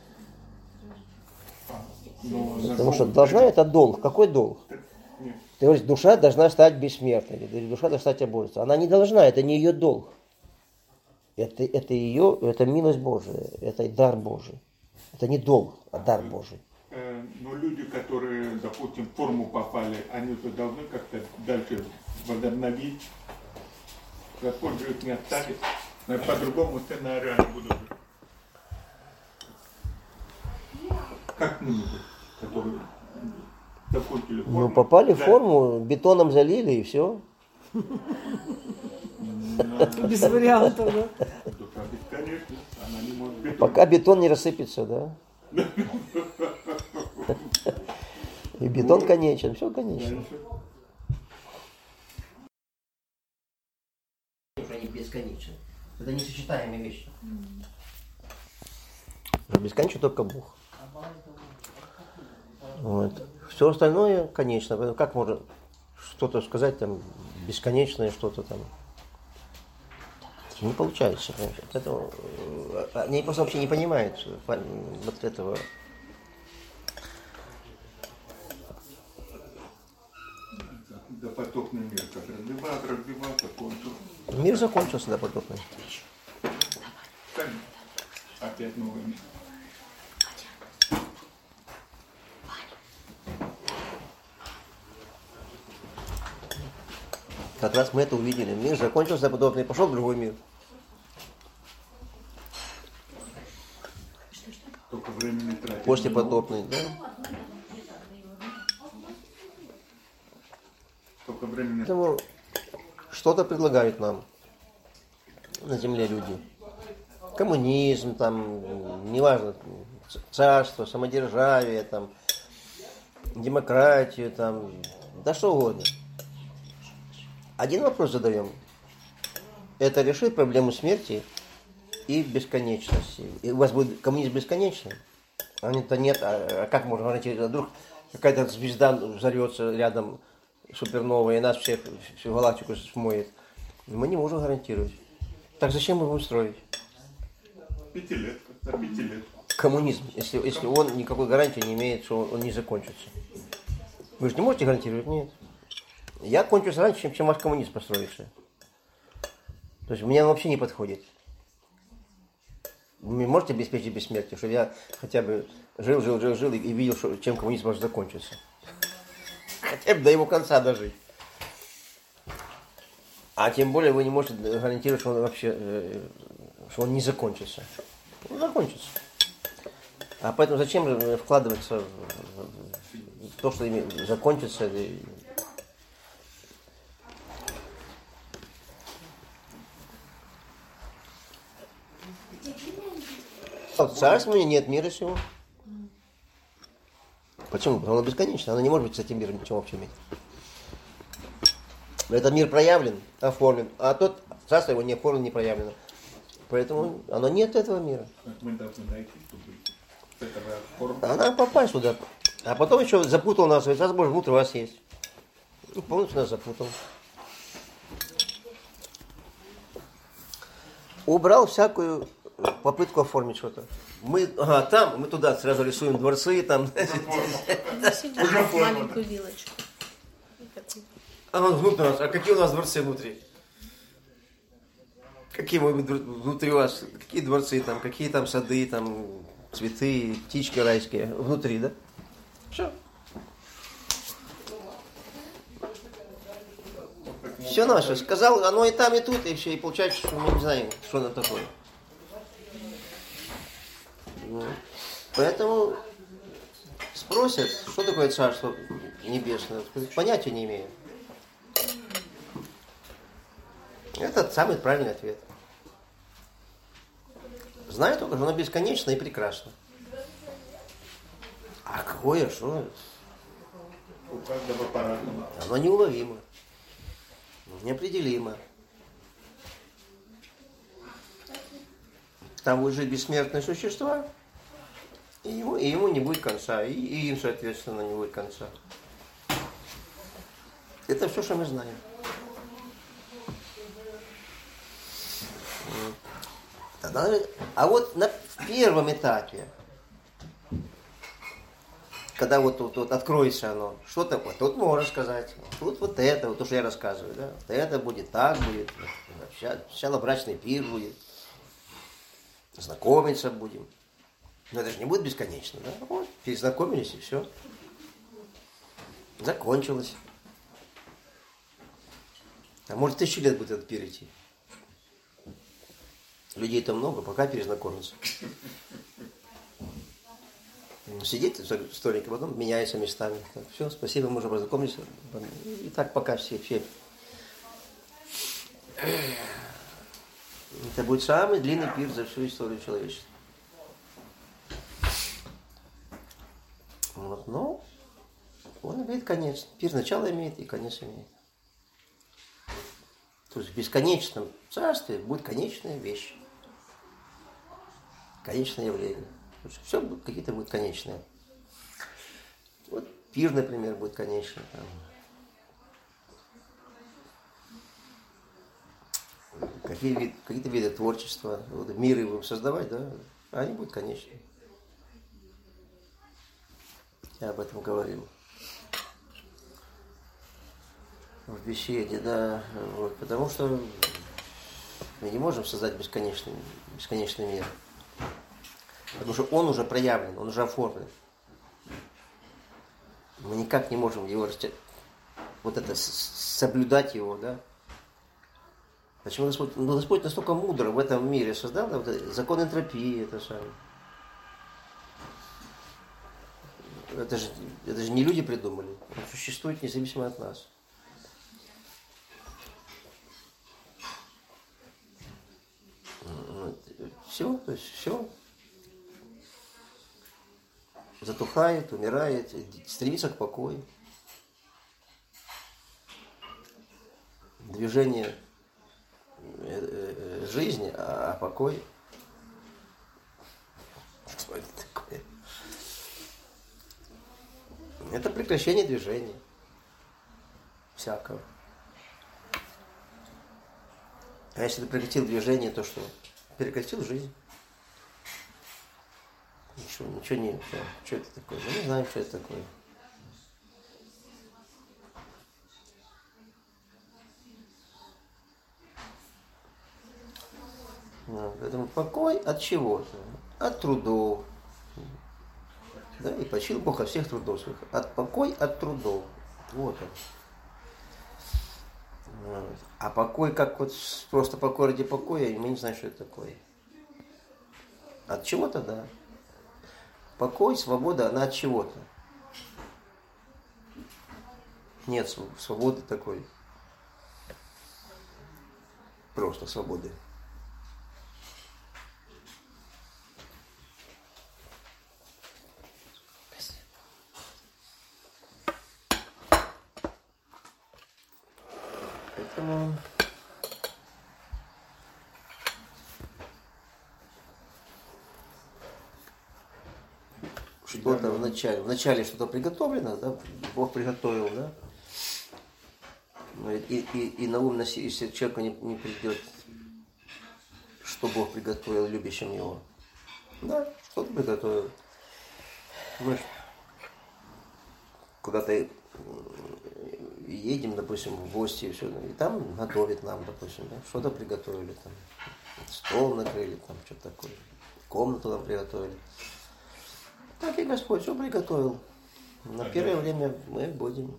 Но Потому что закон- должна это долг. Какой долг? Нет. Ты говоришь, душа должна стать бессмертной. Ты говоришь, душа должна стать обожеством. Она не должна, это не ее долг. Это, это ее, это милость Божия, это дар Божий. Это не долг, а дар Божий. Э, Но люди, которые, допустим, в форму попали, они же должны как-то дальше возобновить. Закон же их не оставит. Но по другому сценарию они будут. Как мы, которые закончили форму. Ну, попали в да, форму, бетоном залили и все. на- Без вариантов, да? Душа бесконечна, она не может бетон. Пока бетон не рассыпется, да? И бетон конечен, все конечно. Дальше. Они бесконечны. Это несочетаемые вещи. Бесконечно только Бог. Вот. Все остальное конечно. Поэтому как можно что-то сказать там бесконечное, что-то там. Не получается, понимаешь? Поэтому э, они просто вообще не понимают э, вот этого. Допотопный мир, как развивался, развивался, кончился. Мир закончился допотопный. Опять новый мир. Как раз мы это увидели. Мир закончился допотопный, пошел в другой мир. Только времени тратить. Послепотопный, да? Только времени. Поэтому что-то предлагают нам на земле люди. Коммунизм, там, неважно, царство, самодержавие, там, демократию, там, да что угодно. Один вопрос задаем. Это решит проблему смерти и бесконечности. И у вас будет коммунизм бесконечный? А нет, нет, а как можно гарантировать? Вдруг какая-то звезда взорвется рядом, суперновая, и нас всех, всю галактику смоет. Мы не можем гарантировать. Так зачем мы будем строить? Пятилетка, за пятилетку. Коммунизм, если, если он никакой гарантии не имеет, что он не закончится. Вы же не можете гарантировать? Нет. Я кончусь раньше, чем, чем ваш коммунизм построится. То есть мне он вообще не подходит. Вы можете обеспечить бессмертие, чтобы я хотя бы жил, жил, жил, жил и, и видел, что, чем коммунизм может закончиться. Хотя бы до его конца дожить. А тем более вы не можете гарантировать, что он вообще, э, что он не закончится. Он закончится. А поэтому зачем же вкладываться в, в, в то, что закончится? И... В царстве нет мира сего. Почему? Потому что оно бесконечно. Оно не может быть с этим миром ничего общего иметь. Этот мир проявлен, оформлен, а тот царство его не оформлено, не проявлено. Поэтому оно нет этого мира. Мы должны найти, чтобы с этого оформить. Она попасть сюда. А потом еще запутал нас. Ведь царство Божие внутри вас есть. И полностью нас запутал. Убрал всякую попытку оформить что-то. Мы, ага, там, мы туда сразу рисуем дворцы, там. Маленькую вилочку. А он внутри нас. А какие у нас дворцы внутри? Какие мы внутри вас? Какие дворцы там? Какие там сады, там цветы, птички райские? Внутри, да? Все. Все наше. Сказал, оно и там, и тут, и все. И получается, что мы не знаем, что оно такое. Поэтому спросят, что такое Царство Небесное. Понятия не имею. Это самый правильный ответ. Знаю только, что оно бесконечно и прекрасно. А какое, что? У каждого по-разному. Оно неуловимо. Неопределимо. Там будет жить бессмертные существа, и ему, и ему не будет конца, и, и им, соответственно, не будет конца. Это все, что мы знаем. А вот на первом этапе, когда вот тут вот, вот откроется оно, что такое, тут можно сказать, тут вот это, вот то, что я рассказываю, да, вот это будет, так будет, сначала брачный пир будет, знакомиться будем. Но это же не будет бесконечно, да? Вот, перезнакомились и все. Закончилось. А может, тысячу лет будет этот пир идти. Людей-то много, пока перезнакомятся. Сидит столик, а потом меняются местами. Так, все, спасибо, мы уже познакомились. И так пока все, все. Это будет самый длинный пир за всю историю человечества. Вот, но он имеет конец. Пир начало имеет и конец имеет. То есть в бесконечном царстве будет конечная вещь. Конечное явление. Все какие-то будут конечные. Вот пир, например, будет конечный. Там. какие вид, какие-то виды творчества, вот, миры будем создавать, да, они будут конечны. Я об этом говорил в беседе, да, вот, потому что мы не можем создать бесконечный, бесконечный мир, потому что он уже проявлен, он уже оформлен. Мы никак не можем его растягивать, вот это, соблюдать его, да. Почему Господь, ну, Господь настолько мудро в этом мире создал, да, вот это, закон энтропии, это самое. Это же, это же не люди придумали, он существует независимо от нас. Все, то есть все. Затухает, умирает, стремится к покою. Движение жизни, а покой. Что это такое? Это прекращение движения. Всякого. А если ты прекратил движение, то что? Прекратил жизнь. Ничего, ничего не... Что это такое? Мы не знаем, что это такое. Ну, поэтому покой от чего-то. От трудов. Да, и почил Бог от всех трудов своих. От покой от трудов. Вот он. Вот. А покой, как вот просто покой ради покоя, мы не знаем, что это такое. От чего-то, да. Покой, свобода, она от чего-то. Нет свободы такой. Просто свободы. Поэтому что-то вначале, вначале что-то приготовлено, да, Бог приготовил, да. И, и, и на ум, если человеку не, не придет, что Бог приготовил любящим его. Да, что-то приготовил. Мы куда-то едем, допустим, в гости, и все, и там готовят нам, допустим, да, что-то приготовили, там, стол накрыли, там, что-то такое, комнату нам приготовили. Так и Господь все приготовил. На первое время мы будем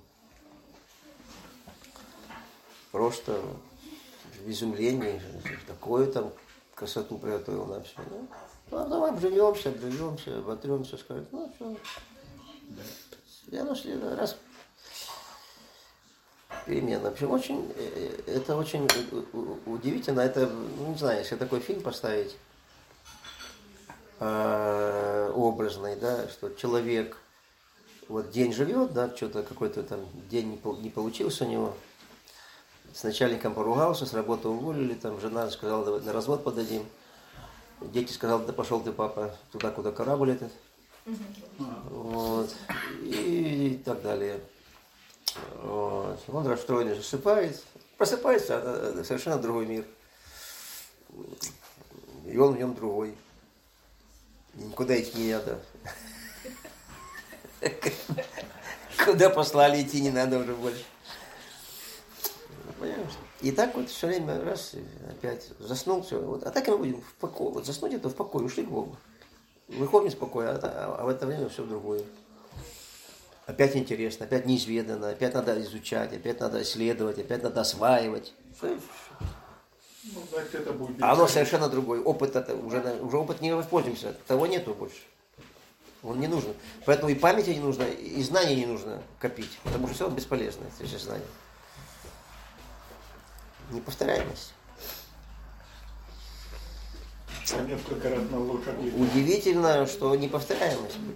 просто в изумлении, такую там красоту приготовил нам все. Ну, а давай обживемся, обживемся, оботремся, скажем, ну все. Я нашли раз перемена. В общем, очень, это очень удивительно. Это, ну, не знаю, если такой фильм поставить, образный, да, что человек вот день живет, да, что-то какой-то там день не получился у него, с начальником поругался, с работы уволили, там жена сказала, давай на развод подадим, дети сказали, да пошел ты, папа, туда, куда корабль этот, вот, и так далее. Вот. Он расстроенный, засыпает, просыпается, а совершенно другой мир, и он в нем другой. Никуда идти не надо. Куда послали, идти не надо уже больше. Понимаешь? И так вот все время раз, опять заснул, все. Вот. А так и мы будем в покое. Вот заснуть это в покое, ушли к Богу. Выходим из покоя, а, а в это время все другое. Опять интересно, опять неизведанно, опять надо изучать, опять надо исследовать, опять надо осваивать. Ну, значит, это будет... А оно совершенно другой. Опыт это уже, уже опыт не воспользуемся. Того нету больше. Он не нужен. Поэтому и памяти не нужно, и знаний не нужно копить. Потому что все бесполезно, эти все знания. Неповторяемость. Несколько раз на лошади. Удивительно, что неповторяемость будет.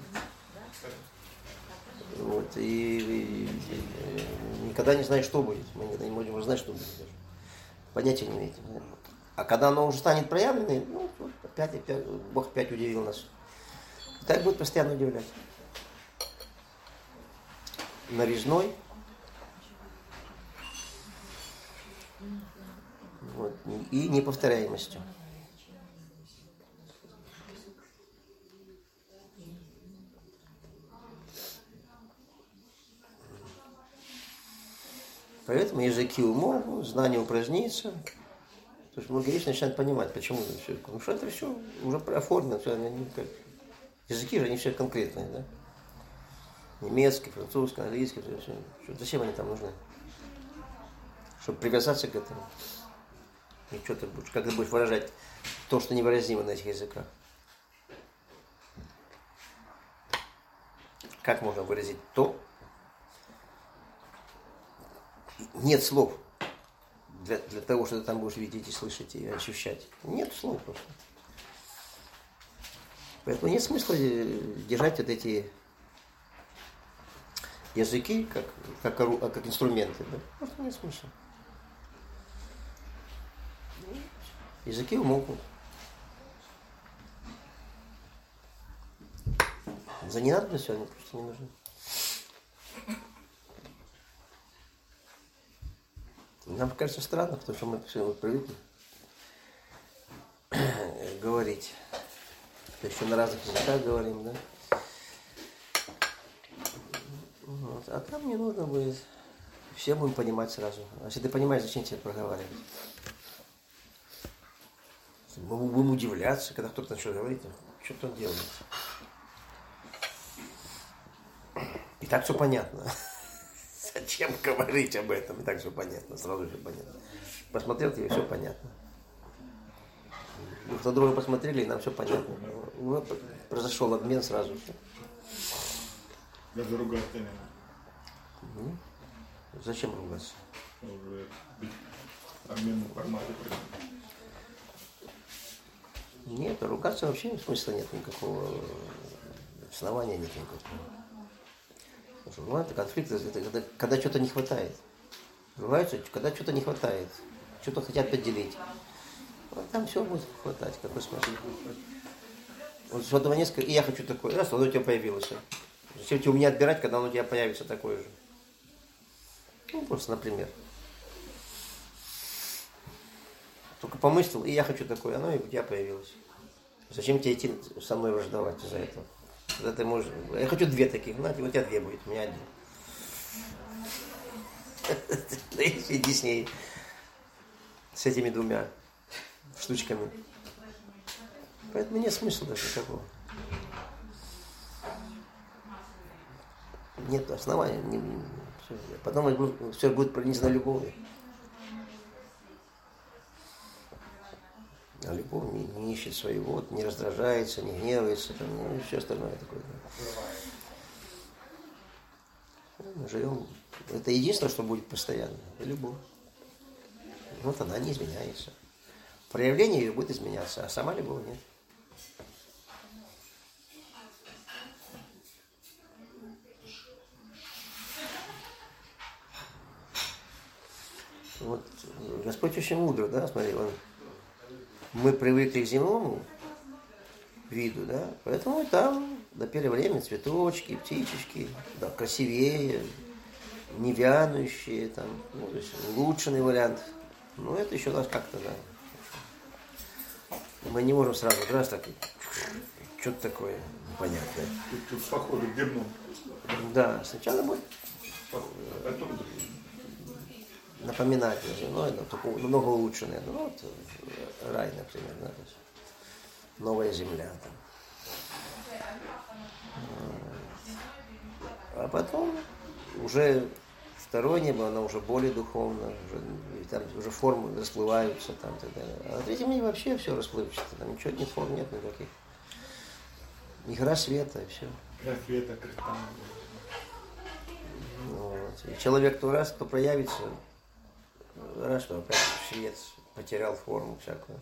Вот. И, и, и никогда не знаешь, что будет. Мы никогда не можем знать, что будет. Понятия не имеете. А когда оно уже станет проявленным, ну, вот опять, опять, Бог опять удивил нас. И так будет постоянно удивлять. Нарезной. Вот. И неповторяемостью. Поэтому языки умолкнут, знание упразднится. То есть многие начинают понимать, почему это все. Потому что это все уже оформлено. Все, они как... Языки же, они все конкретные, да? Немецкий, французский, английский, все, все. Зачем они там нужны? Чтобы привязаться к этому. И что ты будешь, как ты будешь выражать то, что невыразимо на этих языках? Как можно выразить то? Нет слов для, для того, что ты там будешь видеть и слышать и ощущать. Нет слов просто. Поэтому нет смысла держать вот эти языки как, как, как инструменты. Да? Просто нет смысла. Языки умолкнут. За ненадобностью они просто не нужны. Нам кажется странно, потому что мы все привыкли говорить. Еще на разных языках говорим, да? Вот. А там не нужно будет. Все будем понимать сразу. А если ты понимаешь, зачем тебе проговаривать? Мы будем удивляться, когда кто-то начнет говорить, что-то он делает. И так все понятно. Зачем говорить об этом? И так все понятно, сразу все понятно. Посмотрел тебе, все понятно. Друг на друга посмотрели, и нам все понятно. Вот, произошел обмен сразу. Даже ругаться не надо. Ну, зачем ругаться? Уже обмен информацией. Нет, ругаться вообще смысла нет никакого. Основания нет никакого. Ну, это конфликт, это когда, когда что-то не хватает. Ругаются, когда что-то не хватает. Что-то хотят поделить. Вот там все будет хватать, какой смысл. Вот что-то несколько, и я хочу такое. Раз, оно у тебя появилось. Зачем тебе у меня отбирать, когда оно у тебя появится такое же? Ну, просто, например. Только помыслил, и я хочу такое, оно и у тебя появилось. Зачем тебе идти со мной враждовать из-за этого? Когда ты можешь... Я хочу две таких, знаете, у тебя две будет, у меня один. Иди с ней, с этими двумя штучками. Поэтому нет смысла даже такого. Нет основания. Не, не, все. Потом будет, все будет пронизано любовью. А любовь не, не ищет своего, не раздражается, не гневается, там, ну, и все остальное такое. Да. Мы живем. Это единственное, что будет постоянно. Это любовь. Вот она не изменяется. Проявление ее будет изменяться, а сама любовь нет. Вот Господь очень мудро, да, смотри, он, мы привыкли к земному виду, да, поэтому и там до первого времени цветочки, птичечки, да, красивее, не вянущие, там, ну, то есть улучшенный вариант. Ну, это еще нас как-то, да. Мы не можем сразу, раз так, что-то такое непонятное. Тут похоже к дерьму. Да, сначала будет напоминать, ну, это много улучшенное. Ну, вот рай, например, да, то есть новая земля там. А потом уже второе небо, оно уже более духовно, уже, там уже формы расплываются, там, так далее. А на третьем небе вообще все расплывчато, там ничего, ни форм нет никаких. Игра света и все. Игра света, кристалл. Вот. И человек то раз, то проявится, раз, что опять свет потерял форму всякую.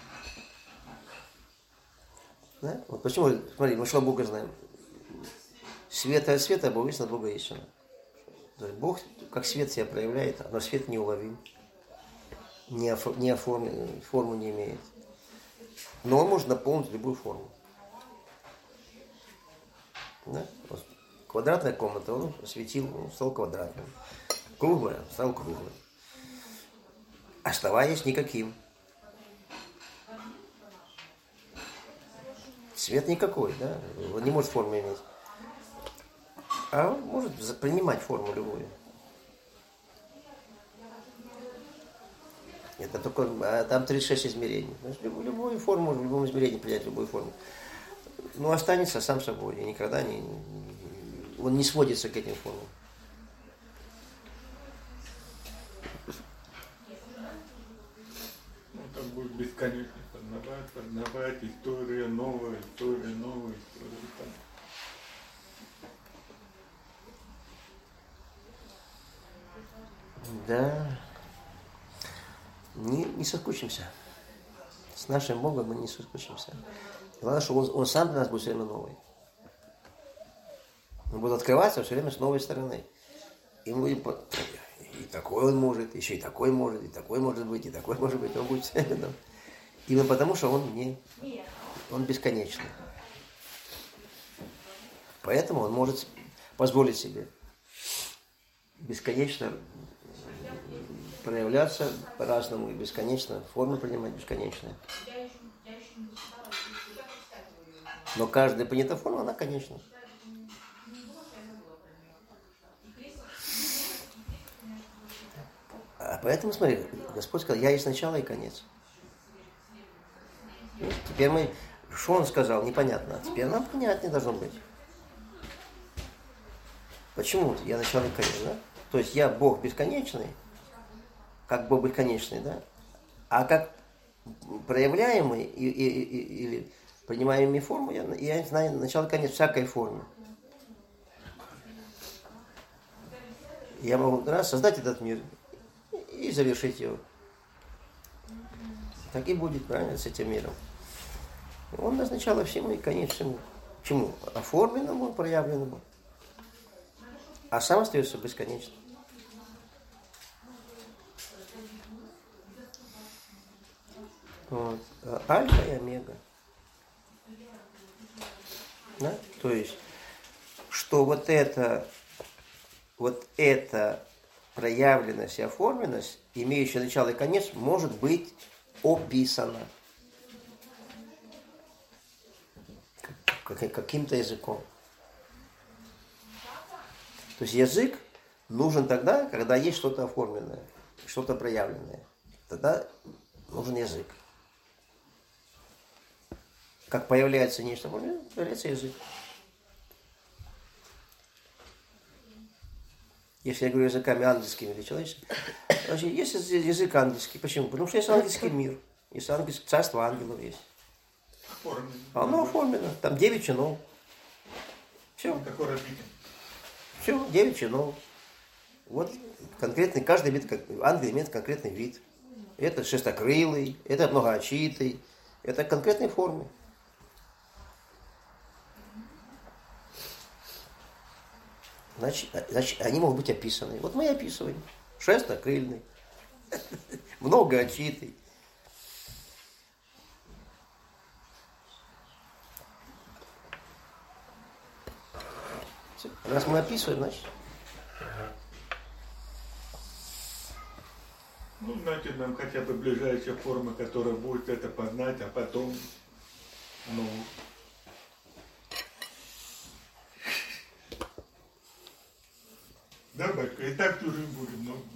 Да? Вот почему, смотри, мы что Бога знаем. Света от света, Бог есть, от Бога истина. То есть Бог, как свет себя проявляет, но свет неуловим, не, оф, не оформлен, форму не имеет. Но он может наполнить любую форму. Да? Вот. Квадратная комната, он осветил, он стал квадратным. Круглая, стал круглым. оставаясь никаким. Свет никакой, да? Он не может форму иметь. А он может принимать форму любую. Это только, а там тридцать шесть измерений. Значит, любую, любую форму, в любом измерении принять любую форму. Но останется сам собой. И никогда не, он не сводится к этим формам. Ну, так будет бесконечно познавать, познавать, история новая, история новая, история там. Да. Не, не соскучимся. С нашим Богом мы не соскучимся. Главное, что он, он сам для нас будет все время новый. Он будет открываться все время с новой стороны. И мы будем... И такой он может, еще и такой может, и такой может быть, и такой может быть. Он будет все время. Именно потому, что он не... Он бесконечный. Поэтому он может позволить себе бесконечно проявляться по-разному и бесконечно, формы принимать бесконечные. Но каждая принятая форма, она конечна. А поэтому, смотри, Господь сказал, я есть начало и конец. И теперь мы, что Он сказал, непонятно. А теперь нам понятнее должно быть. Почему я начало и конец, да? То есть я Бог бесконечный, как Бог бесконечный, да? А как проявляемый и, и, и, или принимаемый форму, я, я знаю начало и конец всякой формы. Я могу раз создать этот мир и завершить его. Так и будет, правильно, с этим миром. Он назначал всему и конец всему. Чему? Оформленному, проявленному. А сам остается бесконечным. Вот. Альфа и омега. Да? То есть, что вот это, вот эта проявленность и оформленность, имеющая начало и конец, может быть описана каким-то языком. То есть язык нужен тогда, когда есть что-то оформленное, что-то проявленное. Тогда нужен язык. Как появляется нечто оформленное, появляется язык. Если я говорю языками ангельскими или человеческими, значит, есть язык ангельский. Почему? Потому что есть ангельский мир. Есть ангельское царство ангелов есть. Оформлено. Оно оформлено. Там девять чинов. Все. Такой развитие. Все, девять чинов. Вот конкретный, каждый вид, ангел имеет конкретный вид. Это шестокрылый, это многоочитый. Это в конкретной форме. Значит, значит, они могут быть описаны. Вот мы и описываем. Шестокрыльный, многоочитый. Раз мы описываем, значит. Ну, значит, нам хотя бы ближайшая форма, которая будет это познать, а потом, ну, да, батька, и так всю жизнь будем, но...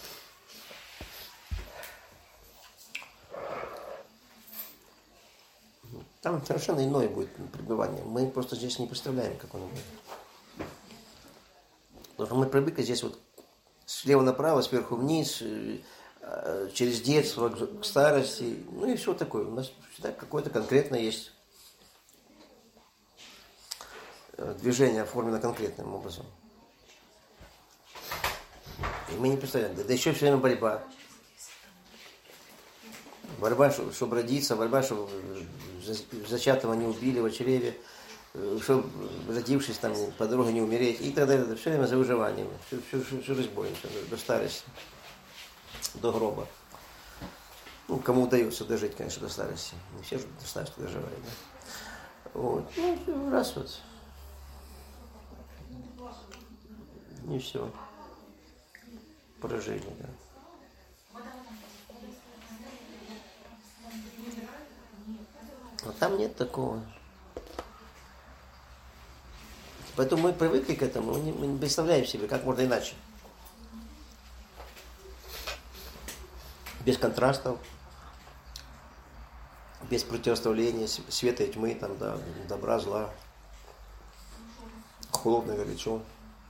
Там совершенно иное будет пребывание. Мы просто здесь не представляем, как оно будет. Потому что мы привыкли здесь вот слева направо, сверху вниз, через детство к старости, ну и все такое. У нас всегда какое-то конкретное есть движение, оформлено конкретным образом. И мы не представляем. Да, да еще все время борьба. Борьба, чтобы родиться, борьба, чтобы зачатого не убили в чреве, чтобы, родившись, там, по дороге не умереть, и так далее. Все время за выживанием. Всю, всю, всю, всю жизнь боремся, до, до старости, до гроба. Ну, кому удается дожить, конечно, до старости. Не все же до старости доживают, да? Вот. Ну, раз вот. И все. Прожили, да. там нет такого. Поэтому мы привыкли к этому, мы не, мы не представляем себе, как можно иначе. Без контрастов, без противоставления света и тьмы, там, да, добра, зла, холодно, горячо.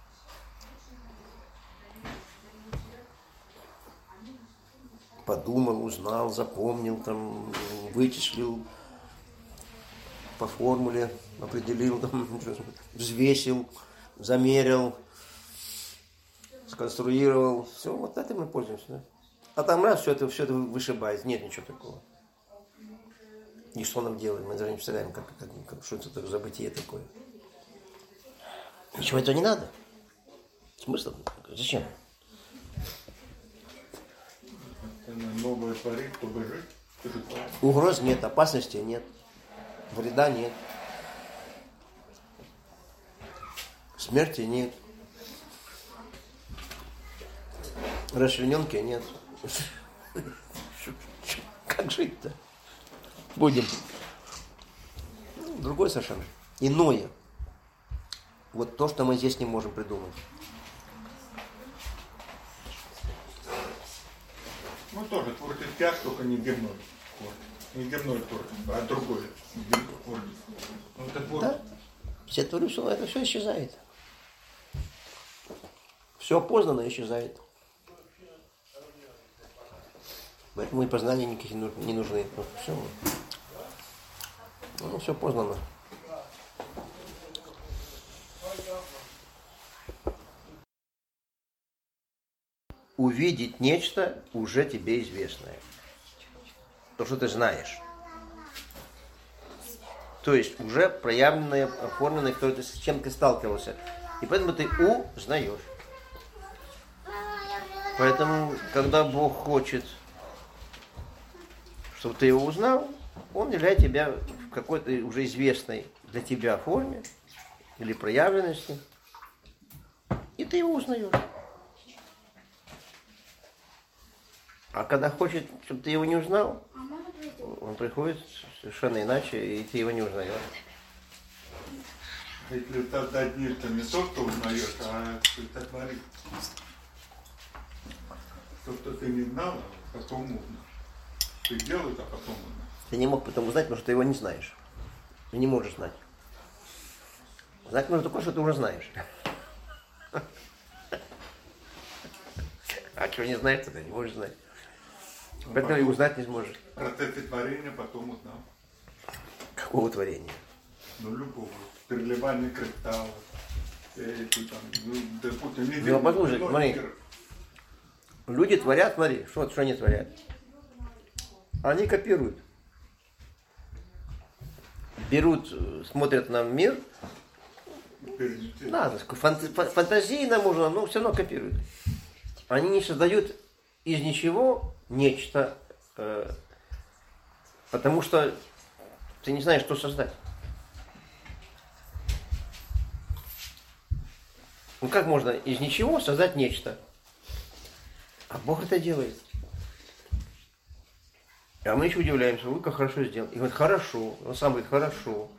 Подумал, узнал, запомнил, там, вычислил, по формуле определил, там, взвесил, замерил, сконструировал. Все, вот этим мы пользуемся. Да? А там раз все это, все это вышибает. Нет ничего такого. И что нам делать? Мы даже не представляем, как, как, как, что это такое забытие такое. Ничего этого не надо. Смысл? Зачем? Новое творить, чтобы жить. Угроз нет, опасности нет, вреда нет, смерти нет, расчлененки нет. Как жить-то? Будем. Другое совершенно. Иное. Вот то, что мы здесь не можем придумать. Ну тоже творческий акт, только не дневной. Вот. Не дневной творчество, а другое творчество. Ну, это да? Я творю, все, это все исчезает. Все познано исчезает. Поэтому и познания никаких не нужны. Все. Ну, все познано. Увидеть нечто уже тебе известное. То, что ты знаешь. То есть уже проявленное, оформленное, кто ты, с чем ты сталкивался. И поэтому ты узнаешь. Поэтому, когда Бог хочет, чтобы ты его узнал, Он являет тебя в какой-то уже известной для тебя форме или проявленности. И ты его узнаешь. А когда хочет, чтобы ты его не узнал, он приходит совершенно иначе, и ты его не узнаешь. Если создать нечто, не то, что узнаешь, а сотворить. То, что ты не знал, потом узнал. Ты делаешь, а потом узнал. Ты не мог потом узнать, потому что ты его не знаешь. Ты не можешь знать. Знать можно только, что ты уже знаешь. А чего не знаешь, тогда не можешь знать. Поэтому и узнать не сможешь. Процессы творения потом узнал. Какого творения? Ну, любого. Переливание кристаллов. Эти там, ну, допустим, не Ну, послушай, смотри. Люди творят, смотри, что, что они творят. Они копируют. Берут, смотрят на мир. Да, фантазийно можно, но все равно копируют. Они не создают из ничего нечто, э, потому что ты не знаешь, что создать. Ну как можно из ничего создать нечто? А Бог это делает. А мы еще удивляемся, вы как хорошо сделали. И говорит, хорошо. Он сам говорит, хорошо.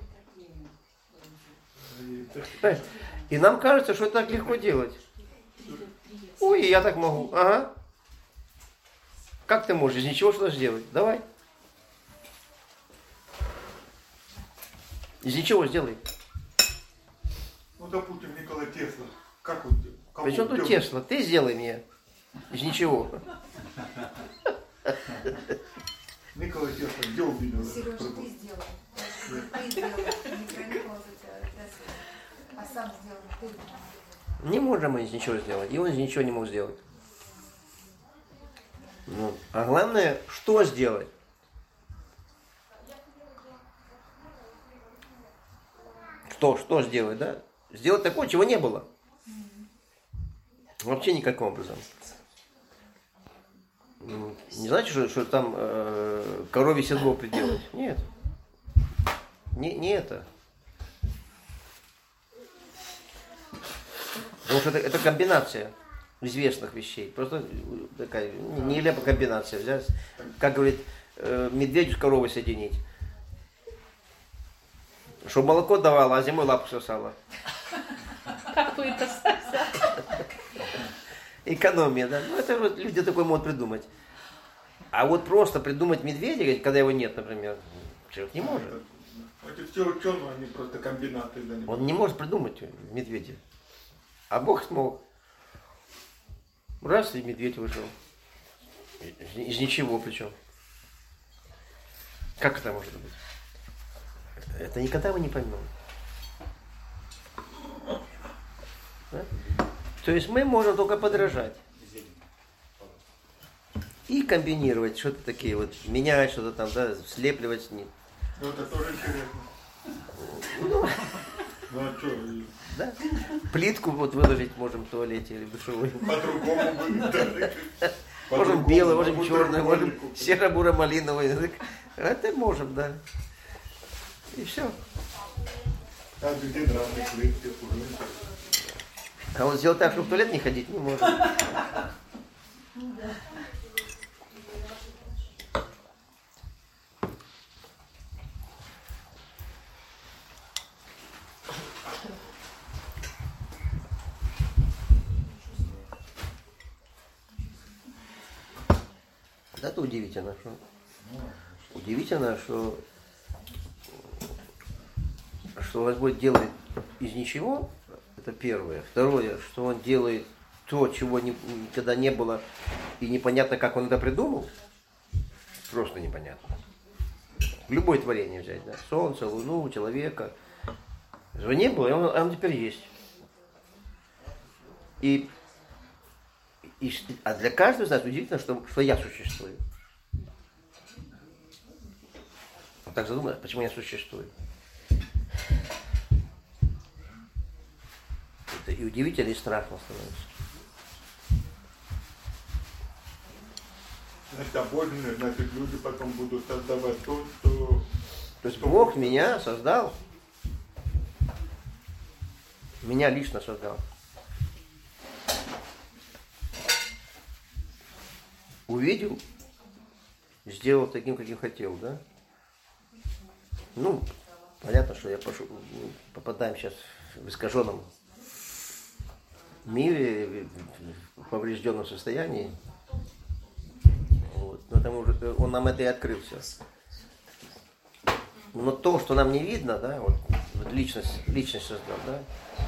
И нам кажется, что это так легко делать. Ой, я так могу. Ага. Как ты можешь из ничего что-то сделать? Давай. Из ничего сделай. Ну, допустим, Никола Тесла. Как он делал? Причем тут Тесла? Ты сделай мне. Из ничего. Никола Тесла, где увидел? Сережа, ты сделал. Ты сделал. Не про Никола Тесла. А сам сделал. Ты. Не можем мы из ничего сделать. И он из ничего не мог сделать. Ну, а главное, что сделать? Что, что сделать, да? Сделать такое, чего не было. Вообще никаким образом. Не значит, что, что там э, коровье седло приделать. Нет. Не, не это. Потому что это, это комбинация известных вещей. Просто такая нелепая комбинация. Взять, как говорит, э, медведю с коровой соединить. Чтобы молоко давало, а зимой лапу сосала. Какой-то совсем. Экономия, да. Ну, это вот люди такой могут придумать. А вот просто придумать медведя, когда его нет, например, человек не может. Это все ученые, они просто комбинаты. Да, не Он не может придумать медведя. А Бог смог. Раз, и медведь вышел. Из, из ничего причем. Как это может быть? Это никогда мы не поймем. Да? То есть мы можем только подражать. И комбинировать что-то такие вот, менять что-то там, да, слепливать с ним. Ну, это тоже интересно. Ну, а что? Да? Плитку вот выложить можем в туалете или в душевой. По-другому будет даже. Можем белый, можем черный, можем серо-буро-малиновый. Это можем, да. И все. Каждый день разные плитки, курники. А вот сделать так, чтобы в туалет не ходить, не можем. Это удивительно, что удивительно, что что Господь делает из ничего, это первое. Второе, что Он делает то, чего ни, никогда не было, и непонятно, как Он это придумал. Просто непонятно. Любое творение взять, да? Солнце, луну, человека. Его не было, и он, он теперь есть. И И, а для каждого из нас удивительно, что, что я существую. Он так задумался, почему я существую. Это и удивительно, и страшно становится. Значит, обоженные, значит, люди потом будут создавать то, что... То есть Бог меня создал. Меня лично создал. Увидел, сделал таким, каким хотел, да? Ну, понятно, что я пошу, попадаем сейчас в искаженном мире, в поврежденном состоянии. Вот. Но тому же он нам это и открыл сейчас. Но то, что нам не видно, да, вот, вот личность, личность создал, да?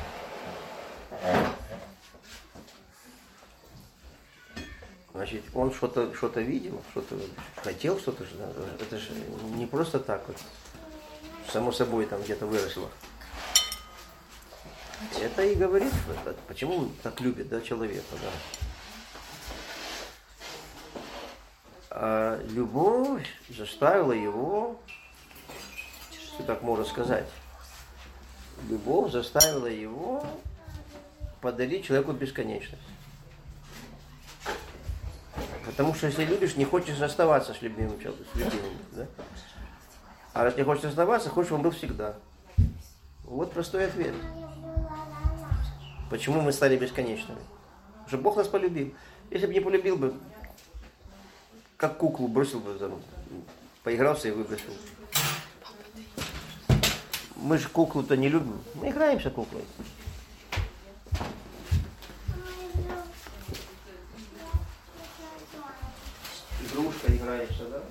Значит, он что-то что-то видел, что-то хотел, что-то же. Это же не просто так вот, само собой там где-то выросло. Это и говорит, почему он так любит, да, человека, да. А любовь заставила его, если так можно сказать, любовь заставила его подарить человеку бесконечность. Потому что если любишь, не хочешь оставаться с любимым человеком, с любимым, да? А раз не хочешь оставаться, хочешь, чтобы он был всегда. Вот простой ответ. Почему мы стали бесконечными? Потому что Бог нас полюбил. Если бы не полюбил бы, как куклу бросил бы, там, поигрался и выбросил. Мы же куклу-то не любим. Мы играемся куклой. Игрушка играешься, да?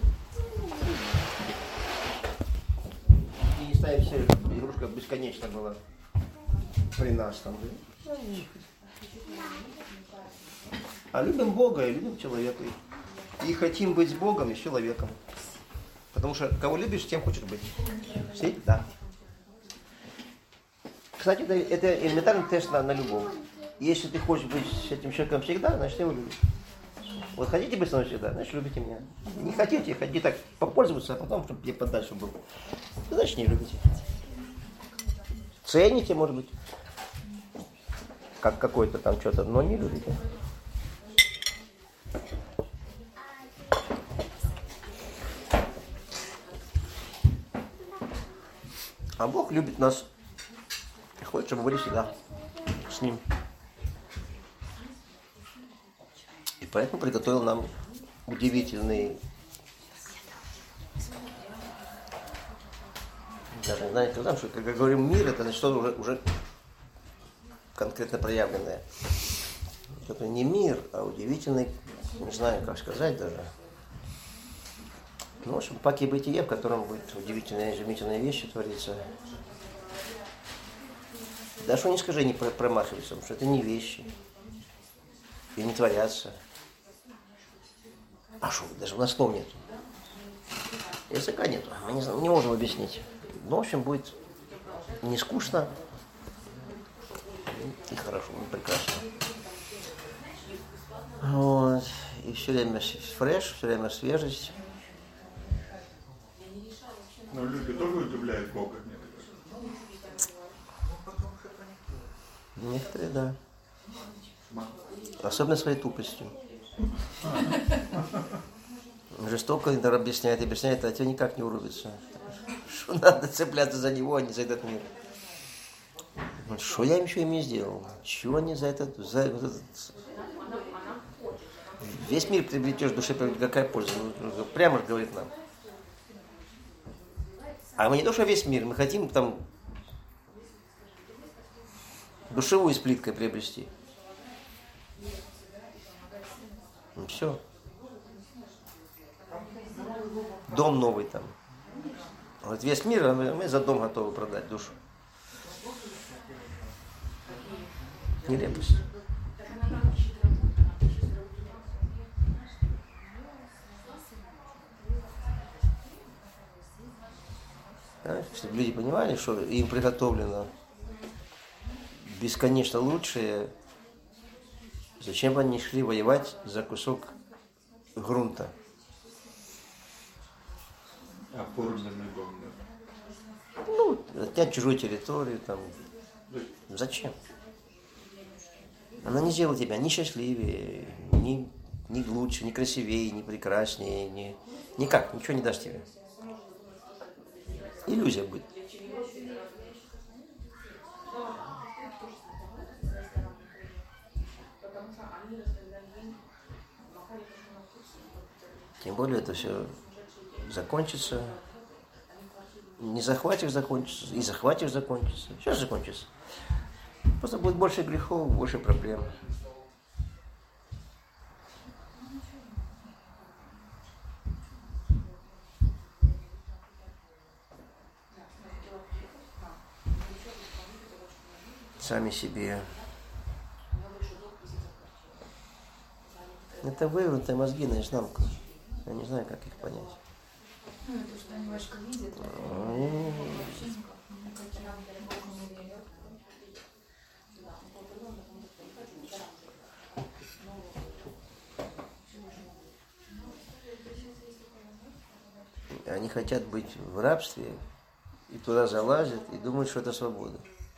И не ставим себе, игрушка бесконечно была при нас там, да? А любим Бога и любим человека. И хотим быть с Богом и с человеком. Потому что кого любишь, тем хочешь быть. Всегда. Кстати, это, это элементарный тест на, на любовь. Если ты хочешь быть с этим человеком всегда, значит ты его любишь. Вот хотите быть со мной всегда, значит любите меня. Не хотите, хотите так попользоваться, а потом, чтобы я подальше был. Значит не любите. Цените, может быть, как какой-то там что-то, но не любите. А Бог любит нас и хочет, чтобы мы были всегда с Ним. И поэтому приготовил нам удивительный даже не знаю, потому что, когда говорим мир, это значит что-то уже, уже конкретно проявленное. Это не мир, а удивительный, не знаю, как сказать даже. Ну, в общем, паки бытие, в котором будет удивительные, изумительные вещи твориться. Да что не скажи, не промахиваться, потому что это не вещи. И не творятся. А что, даже у нас слов нет. Языка нету, мы не, не можем объяснить. Ну, в общем, будет не скучно и хорошо, и прекрасно. Вот. И все время фреш, все время свежесть. Но люди тоже удивляют Бога. Некоторые, да. Особенно своей тупостью. Жестоко иногда объясняет, объясняет, а тебе никак не урубится. Что надо цепляться за него, а не за этот мир. Что я им еще им не сделал? Чего они за этот... За этот... Весь мир приобретешь, душе приобретешь, какая польза? Прямо же говорит нам. А мы не то, что весь мир, мы хотим там душевую с плиткой приобрести. Ну, все. Дом новый там. Вот весь мир, а мы за дом готовы продать душу. Нелепость. Да? Чтобы люди понимали, что им приготовлено бесконечно лучшее, зачем бы они шли воевать за кусок грунта? Оформленный дом. Ну, отнять чужую территорию, там. Зачем? Она не сделала тебя ни счастливее, ни, ни лучше, ни красивее, ни прекраснее, ни, никак, ничего не даст тебе. Иллюзия будет. Тем более это все закончится. Не захватишь, закончится. И захватишь, закончится. Сейчас закончится. Просто будет больше грехов, больше проблем. Сами себе. Это вывернутые мозги наизнанку. Я не знаю, как их понять. Ну, это что они немножко видят. Mm. Вообще никак, никаким Богом не верят. Они хотят быть в рабстве, и туда залазят, и думают, что это свобода.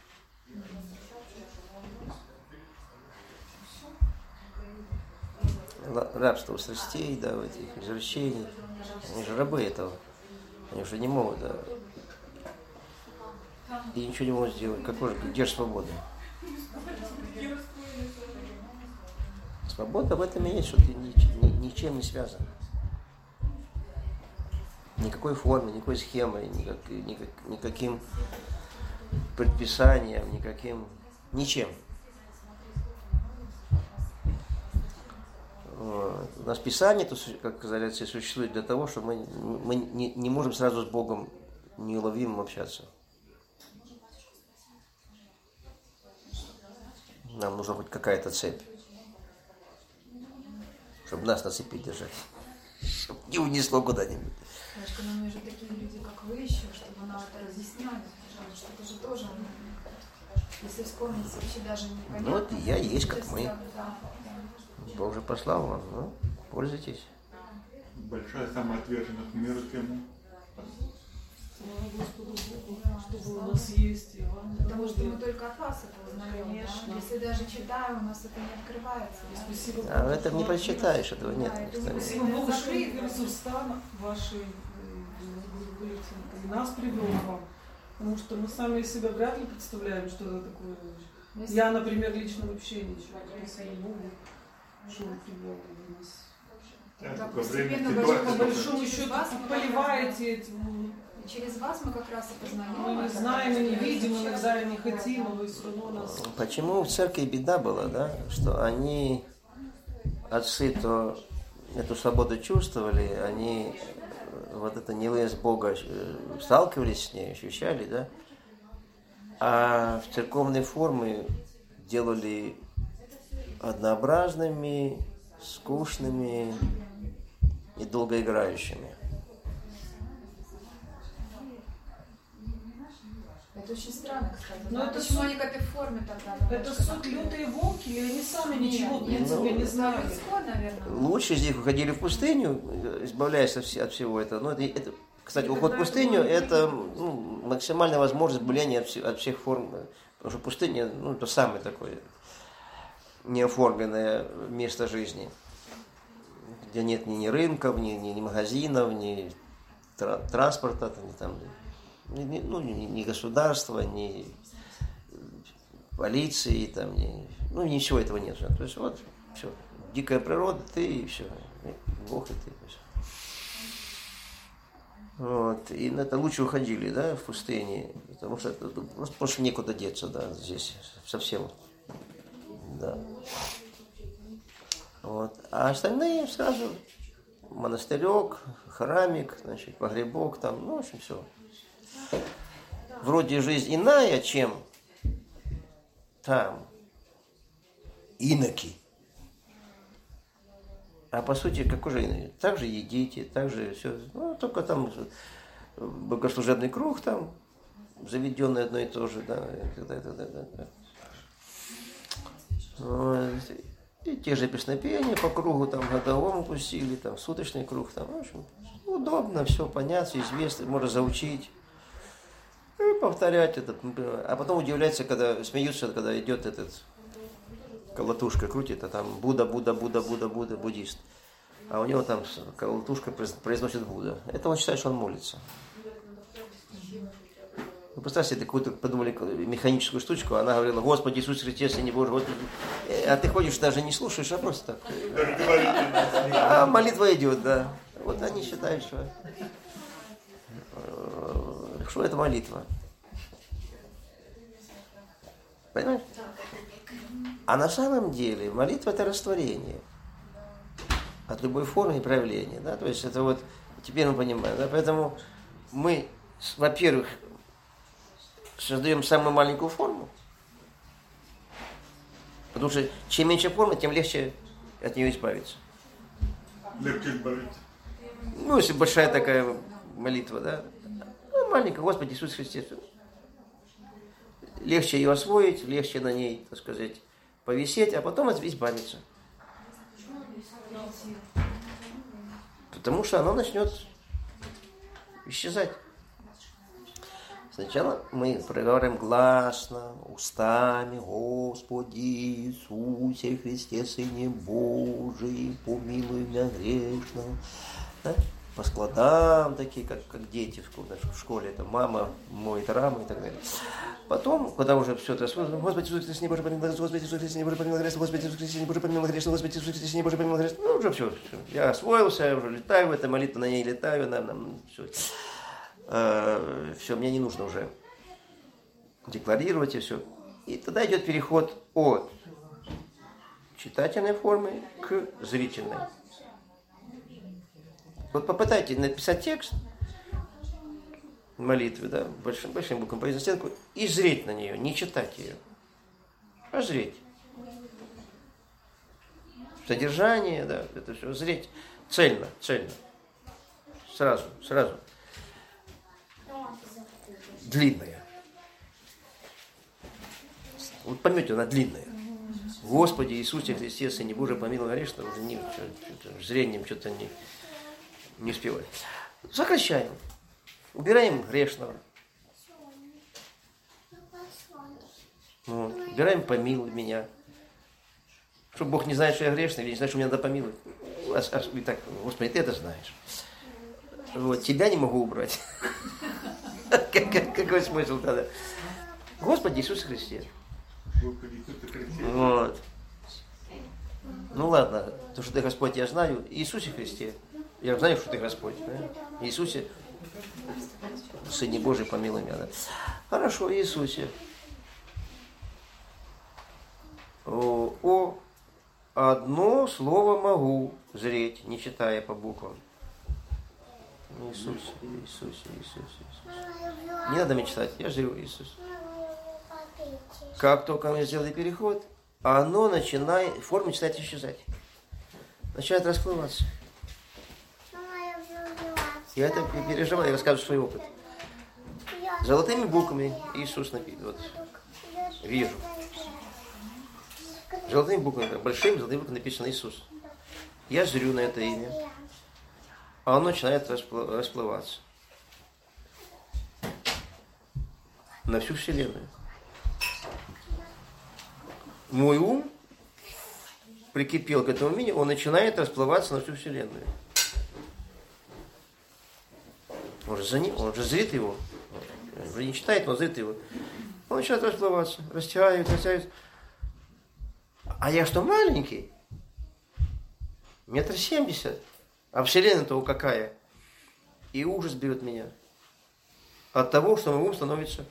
Рабство страстей, да, в этих извращений. Они же рабы этого. Они уже не могут, да. И ничего не могут сделать. Какой же, где же свобода? Свобода в этом и есть, что ты ни, ни, ничем не связан. Никакой формы, никакой схемой, никак, никак, никаким предписанием, никаким... Ничем. Вот. У нас Писание, то, как сказали отцы, существует для того, чтобы мы, мы не, не можем сразу с Богом неуловимым общаться. Нам нужна хоть какая-то цепь, чтобы нас на цепи держать, чтобы не унесло куда-нибудь. Немножко нам нужны такие люди, как вы еще, чтобы нам это разъясняли, потому что это же тоже, если вспомнить, вообще даже непонятно. Ну вот я есть, как мы. Да, да. Бог же послал вам, ну, пользуйтесь. Большая самоотверженность миру всему. Слава Господу Богу, чтобы у нас есть Иван. Потому что мы только от вас это узнаем. Конечно. Да? Если даже читаем, у нас это не открывается. И Да? спасибо А в Богу, этом не что прочитаешь, этого нет. Да, это не Кстати. Спасибо Богу, что из уста ваши нас привел к вам. Потому что мы сами себя вряд ли представляем, что это такое. Если- Я, например, лично вообще ничего. Спасибо Богу, что он привел нас. Да, Да, только время постепенно ситуации По Очень большому через счету вас поливаете этим через вас мы как раз и познаем. Мы не знаем и не видим, иногда и не хотим, но вы все равно нас... Почему в церкви беда была, да? Что они, отцы, то эту свободу чувствовали, они вот это милость Бога сталкивались с ней, ощущали, да? А в церковные формы делали однообразными, скучными и долгоиграющими. Это очень странно, кстати. Но да? это Почему суд- они к этой форме тогда? Это суть лютые волки, или они сами ничего, в Нет, принципе, ну, не знали? Исход, наверное. Лучше из них уходили в пустыню, избавляясь от вс- от всего этого. Но это, это, кстати, И уход в тогда пустыню – это это ну, максимальная возможность избавления от, вс- от всех форм. Потому что пустыня ну, – это самое такое неоформленное место жизни, где нет ни, ни рынков, ни, ни, ни магазинов, ни тра- транспорта, ни, там, ни, ни- ну, ни, ни государства, ни полиции, там, ни, ну, ничего этого нет. То есть вот все, дикая природа, ты и все, Бог и ты. И все. Вот. И на это лучше уходили, да, в пустыне, потому что это просто, просто некуда деться, да, здесь совсем. Да. Вот. А остальные сразу монастырек, храмик, значит, погребок, там, ну, в общем, все. Вроде жизнь иная, чем там. Иноки. А по сути, какой же иной? Так же едите, так же все. Ну, только там богослужебный круг там, заведенный одно и то же, да, и так далее, так далее, так далее. Вот. И те же песнопения по кругу, там, годовому пустили, там, суточный круг, там, в общем, удобно, все понятно, известно, можно заучить. И повторять этот. А потом удивляется, когда смеются, когда идет этот колотушка крутит, а там Будда, Будда, Будда, Будда, Будда, буддист. А у него там колотушка произносит Будда. Это он считает, что он молится. Вы представьте, ты какую-то подумали механическую штучку, она говорила: Господи Иисус Христе, Сыне Божий, Господи. А ты ходишь, даже не слушаешь, а просто так. А молитва идет, да. Вот они считают, что, что это молитва. Понимаешь? А на самом деле молитва – это растворение от любой формы и проявления. Да? То есть это вот, теперь мы понимаем. Да? Поэтому мы, во-первых, создаем самую маленькую форму, потому что чем меньше формы, тем легче от нее избавиться. Легче избавиться. Ну, если большая такая молитва, да, ну, маленькая, Господи Иисус Христе. Легче ее освоить, легче на ней, так сказать, повисеть, а потом избавиться. Потому что оно начнет исчезать. Сначала мы проговариваем гласно, устами: Господи Иисусе Христе, Сыне Божий, помилуй меня грешного. Да? По складам такие, как, как дети в школе, в школе, это мама моет рамы и так далее. Потом, когда уже все это освоено: Господи Иисус Христе, Боже, помилуй, Господи Иисус Христе, Боже, помилуй грешного, Господи Иисус Христе, Боже, помилуй грешного, Господи Иисус Христе, Боже, помилуй грешного. Ну, уже все, все. Я освоился, я уже летаю в этой молитве, на ней летаю, на, на, все. А, все, мне не нужно уже декларировать и все. И тогда идет переход от читательной формы к зрительной. Вот попытайтесь написать текст молитвы, да, большим, большим буквом повесить на стенку и зреть на нее, не читать ее, а зреть. Содержание, да, это все, зреть цельно, цельно. Сразу, сразу. Длинная. Вот поймете, она длинная. Господи Иисусе Христе, Сыне Божий, помилуй грешного, уже не, что-то, зрением что-то не... Не успеваю. Сокращаем. Убираем грешного. Вот. Убираем помилуй меня. Чтобы Бог не знает, что я грешный, или не знает, что меня надо помиловать. А, а, и так, Господи, ты это знаешь. Вот. Тебя не могу убрать. Какой смысл тогда? Господи Иисусе Христе. Вот. Ну ладно, то, что ты Господь, я знаю. Иисусе Христе. Я знаю, что ты Господь. Да? Иисусе. Сыне Божий, помилуй меня. Да? Хорошо, Иисусе. О, о, одно слово могу зреть, не читая по буквам. Иисусе, Иисусе, Иисусе, Иисусе. Не надо мне читать, я зрю Иисус. Как только мы сделали переход, оно начинает, форма начинает исчезать. Начинает расплываться. Я это переживаю, я рассказываю свой опыт. Золотыми буквами Иисус написан. Вот. Вижу. Золотыми буквами, большими золотыми буквами написано Иисус. Я зрю на это имя, а оно начинает расплываться. На всю Вселенную. Мой ум прикипел к этому имени, он начинает расплываться на всю Вселенную. Он же, за ним, он же зрит его. Он уже не читает, но зрит его. Он начинает расплываться, растягивает, растягивает. А я что, маленький? Метр семьдесят. А Вселенная-то какая? И ужас берет меня. От того, что мой ум становится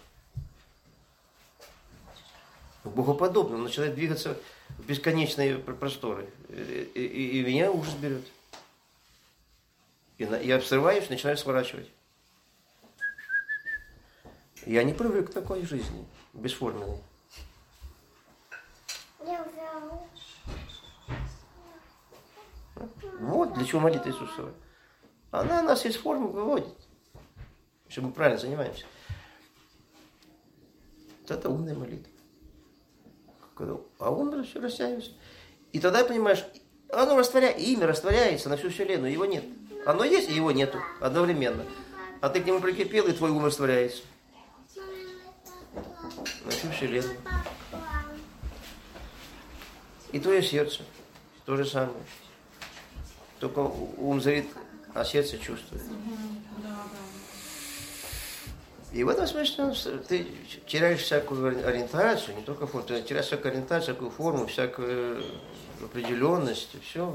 богоподобным. Он начинает двигаться в бесконечные просторы. И, и, и меня ужас берет. И я срываюсь, начинаю сворачивать. Я не привык к такой жизни, бесформенной. Вот для чего молитва Иисусова. Она нас из формы выводит, чтобы мы правильно занимаемся. Вот это умная молитва. А ум все растягивается. И тогда, понимаешь, оно растворяется, имя растворяется на всю Вселенную, его нет. Оно есть, и его нету одновременно. А ты к нему прикипел, и твой ум растворяется. На всю Вселенную. И твое сердце. То же самое. Только ум зрит, а сердце чувствует. И в этом смысле ты теряешь всякую ориентацию, не только форму, ты теряешь всякую ориентацию, всякую форму, всякую определенность, и все.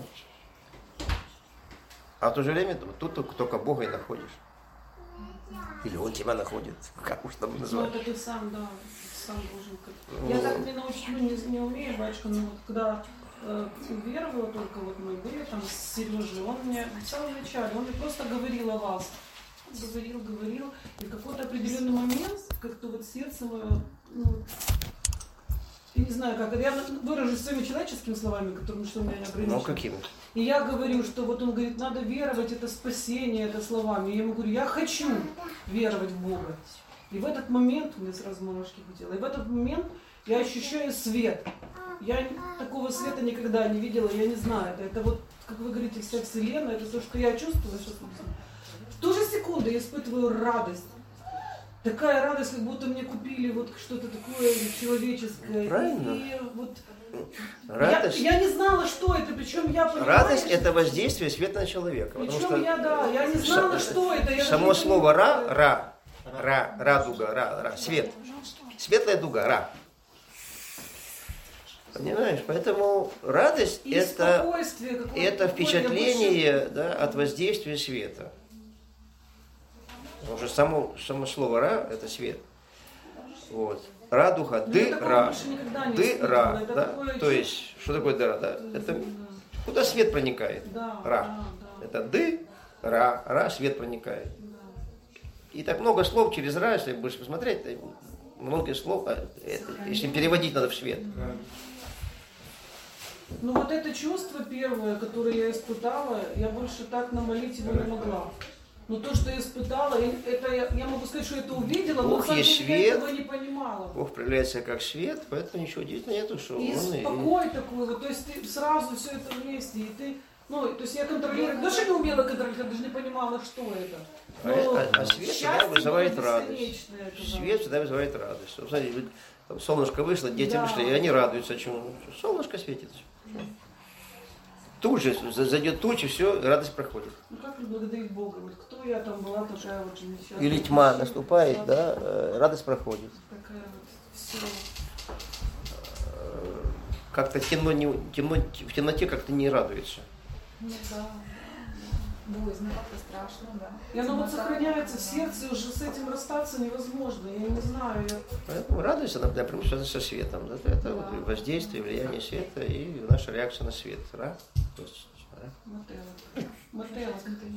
А в то же время тут только Бога и находишь. Или Он тебя находит, как уж там называют. Ну, это ты сам, да, сам должен. Ну, я так не научу, не, не умею, батюшка, но вот когда э, уверовала только, вот мы были там с Сережей, он мне в самом начале, он мне просто говорил о вас. Говорил, говорил, и в какой-то определенный момент, как-то вот сердце мое, ну, я не знаю как, я выражусь своими человеческими словами, которыми что меня не ограничивает. Ну, какими? И я говорю, что вот он говорит, надо веровать, это спасение, это словами. И я ему говорю, я хочу веровать в Бога. И в этот момент, у меня сразу мурашки по и в этот момент я ощущаю свет. Я такого света никогда не видела, я не знаю. Это, это вот, как вы говорите, вся Вселенная, это то, что я чувствую сейчас. В ту же секунду я испытываю радость. Такая радость, как будто мне купили вот что-то такое человеческое. Правильно. И вот радость. Я, я не знала, что это, причем я понимаю. Радость – это воздействие света на человека. Причем что я, да, я не знала, с, что это. Я само слово «ра», «ра», «ра», «радуга», «ра», «ра», свет. Светлая дуга, «ра». Понимаешь? Поэтому радость – это, это впечатление, да, от воздействия света. Потому что само, само слово «ра» – это свет. Вот. Радуга, ды-ра. Ды-ра. Да? То есть, что такое ды-ра? Да? Это куда свет проникает? Да, ра. Да, да. Это ды-ра. Ра, свет проникает. Да. И так много слов через «ра», если будешь посмотреть, много слов, это, если переводить надо в свет. Да. Ну вот это чувство первое, которое я испытала, я больше так намолить его не могла. Но то, что я испытала, это я, я могу сказать, что это увидела, Бог но сам есть я свет, этого не понимала. Бог проявляется как свет, поэтому ничего удивительного нету, что и он... спокой и... такой, вот, то есть ты сразу все это вместе, и ты, ну, то есть я контролирую, даже не умела контролировать, я даже не понимала, что это. Но а, а свет всегда вызывает радость. Это, свет всегда вызывает радость. Смотрите, там солнышко вышло, дети да. вышли, и они радуются, чему? Солнышко светит. Тут же зайдет туча, все, радость проходит. Ну как благодарить Бога? Вот кто я там была, такая вот же несчастная. Или тьма наступает, да, радость проходит. Такая вот, все. Как-то темно, не, темно, в темноте как-то не радуется. Ну да. боязно, как-то страшно, да. И оно вот Темнота, сохраняется в да. сердце, и уже с этим расстаться невозможно. Я не знаю. Я... Поэтому радость, она напрямую связана со светом. Это, это Да. вот воздействие, влияние света и наша реакция на свет. Радость. Мотелок. Мотелок.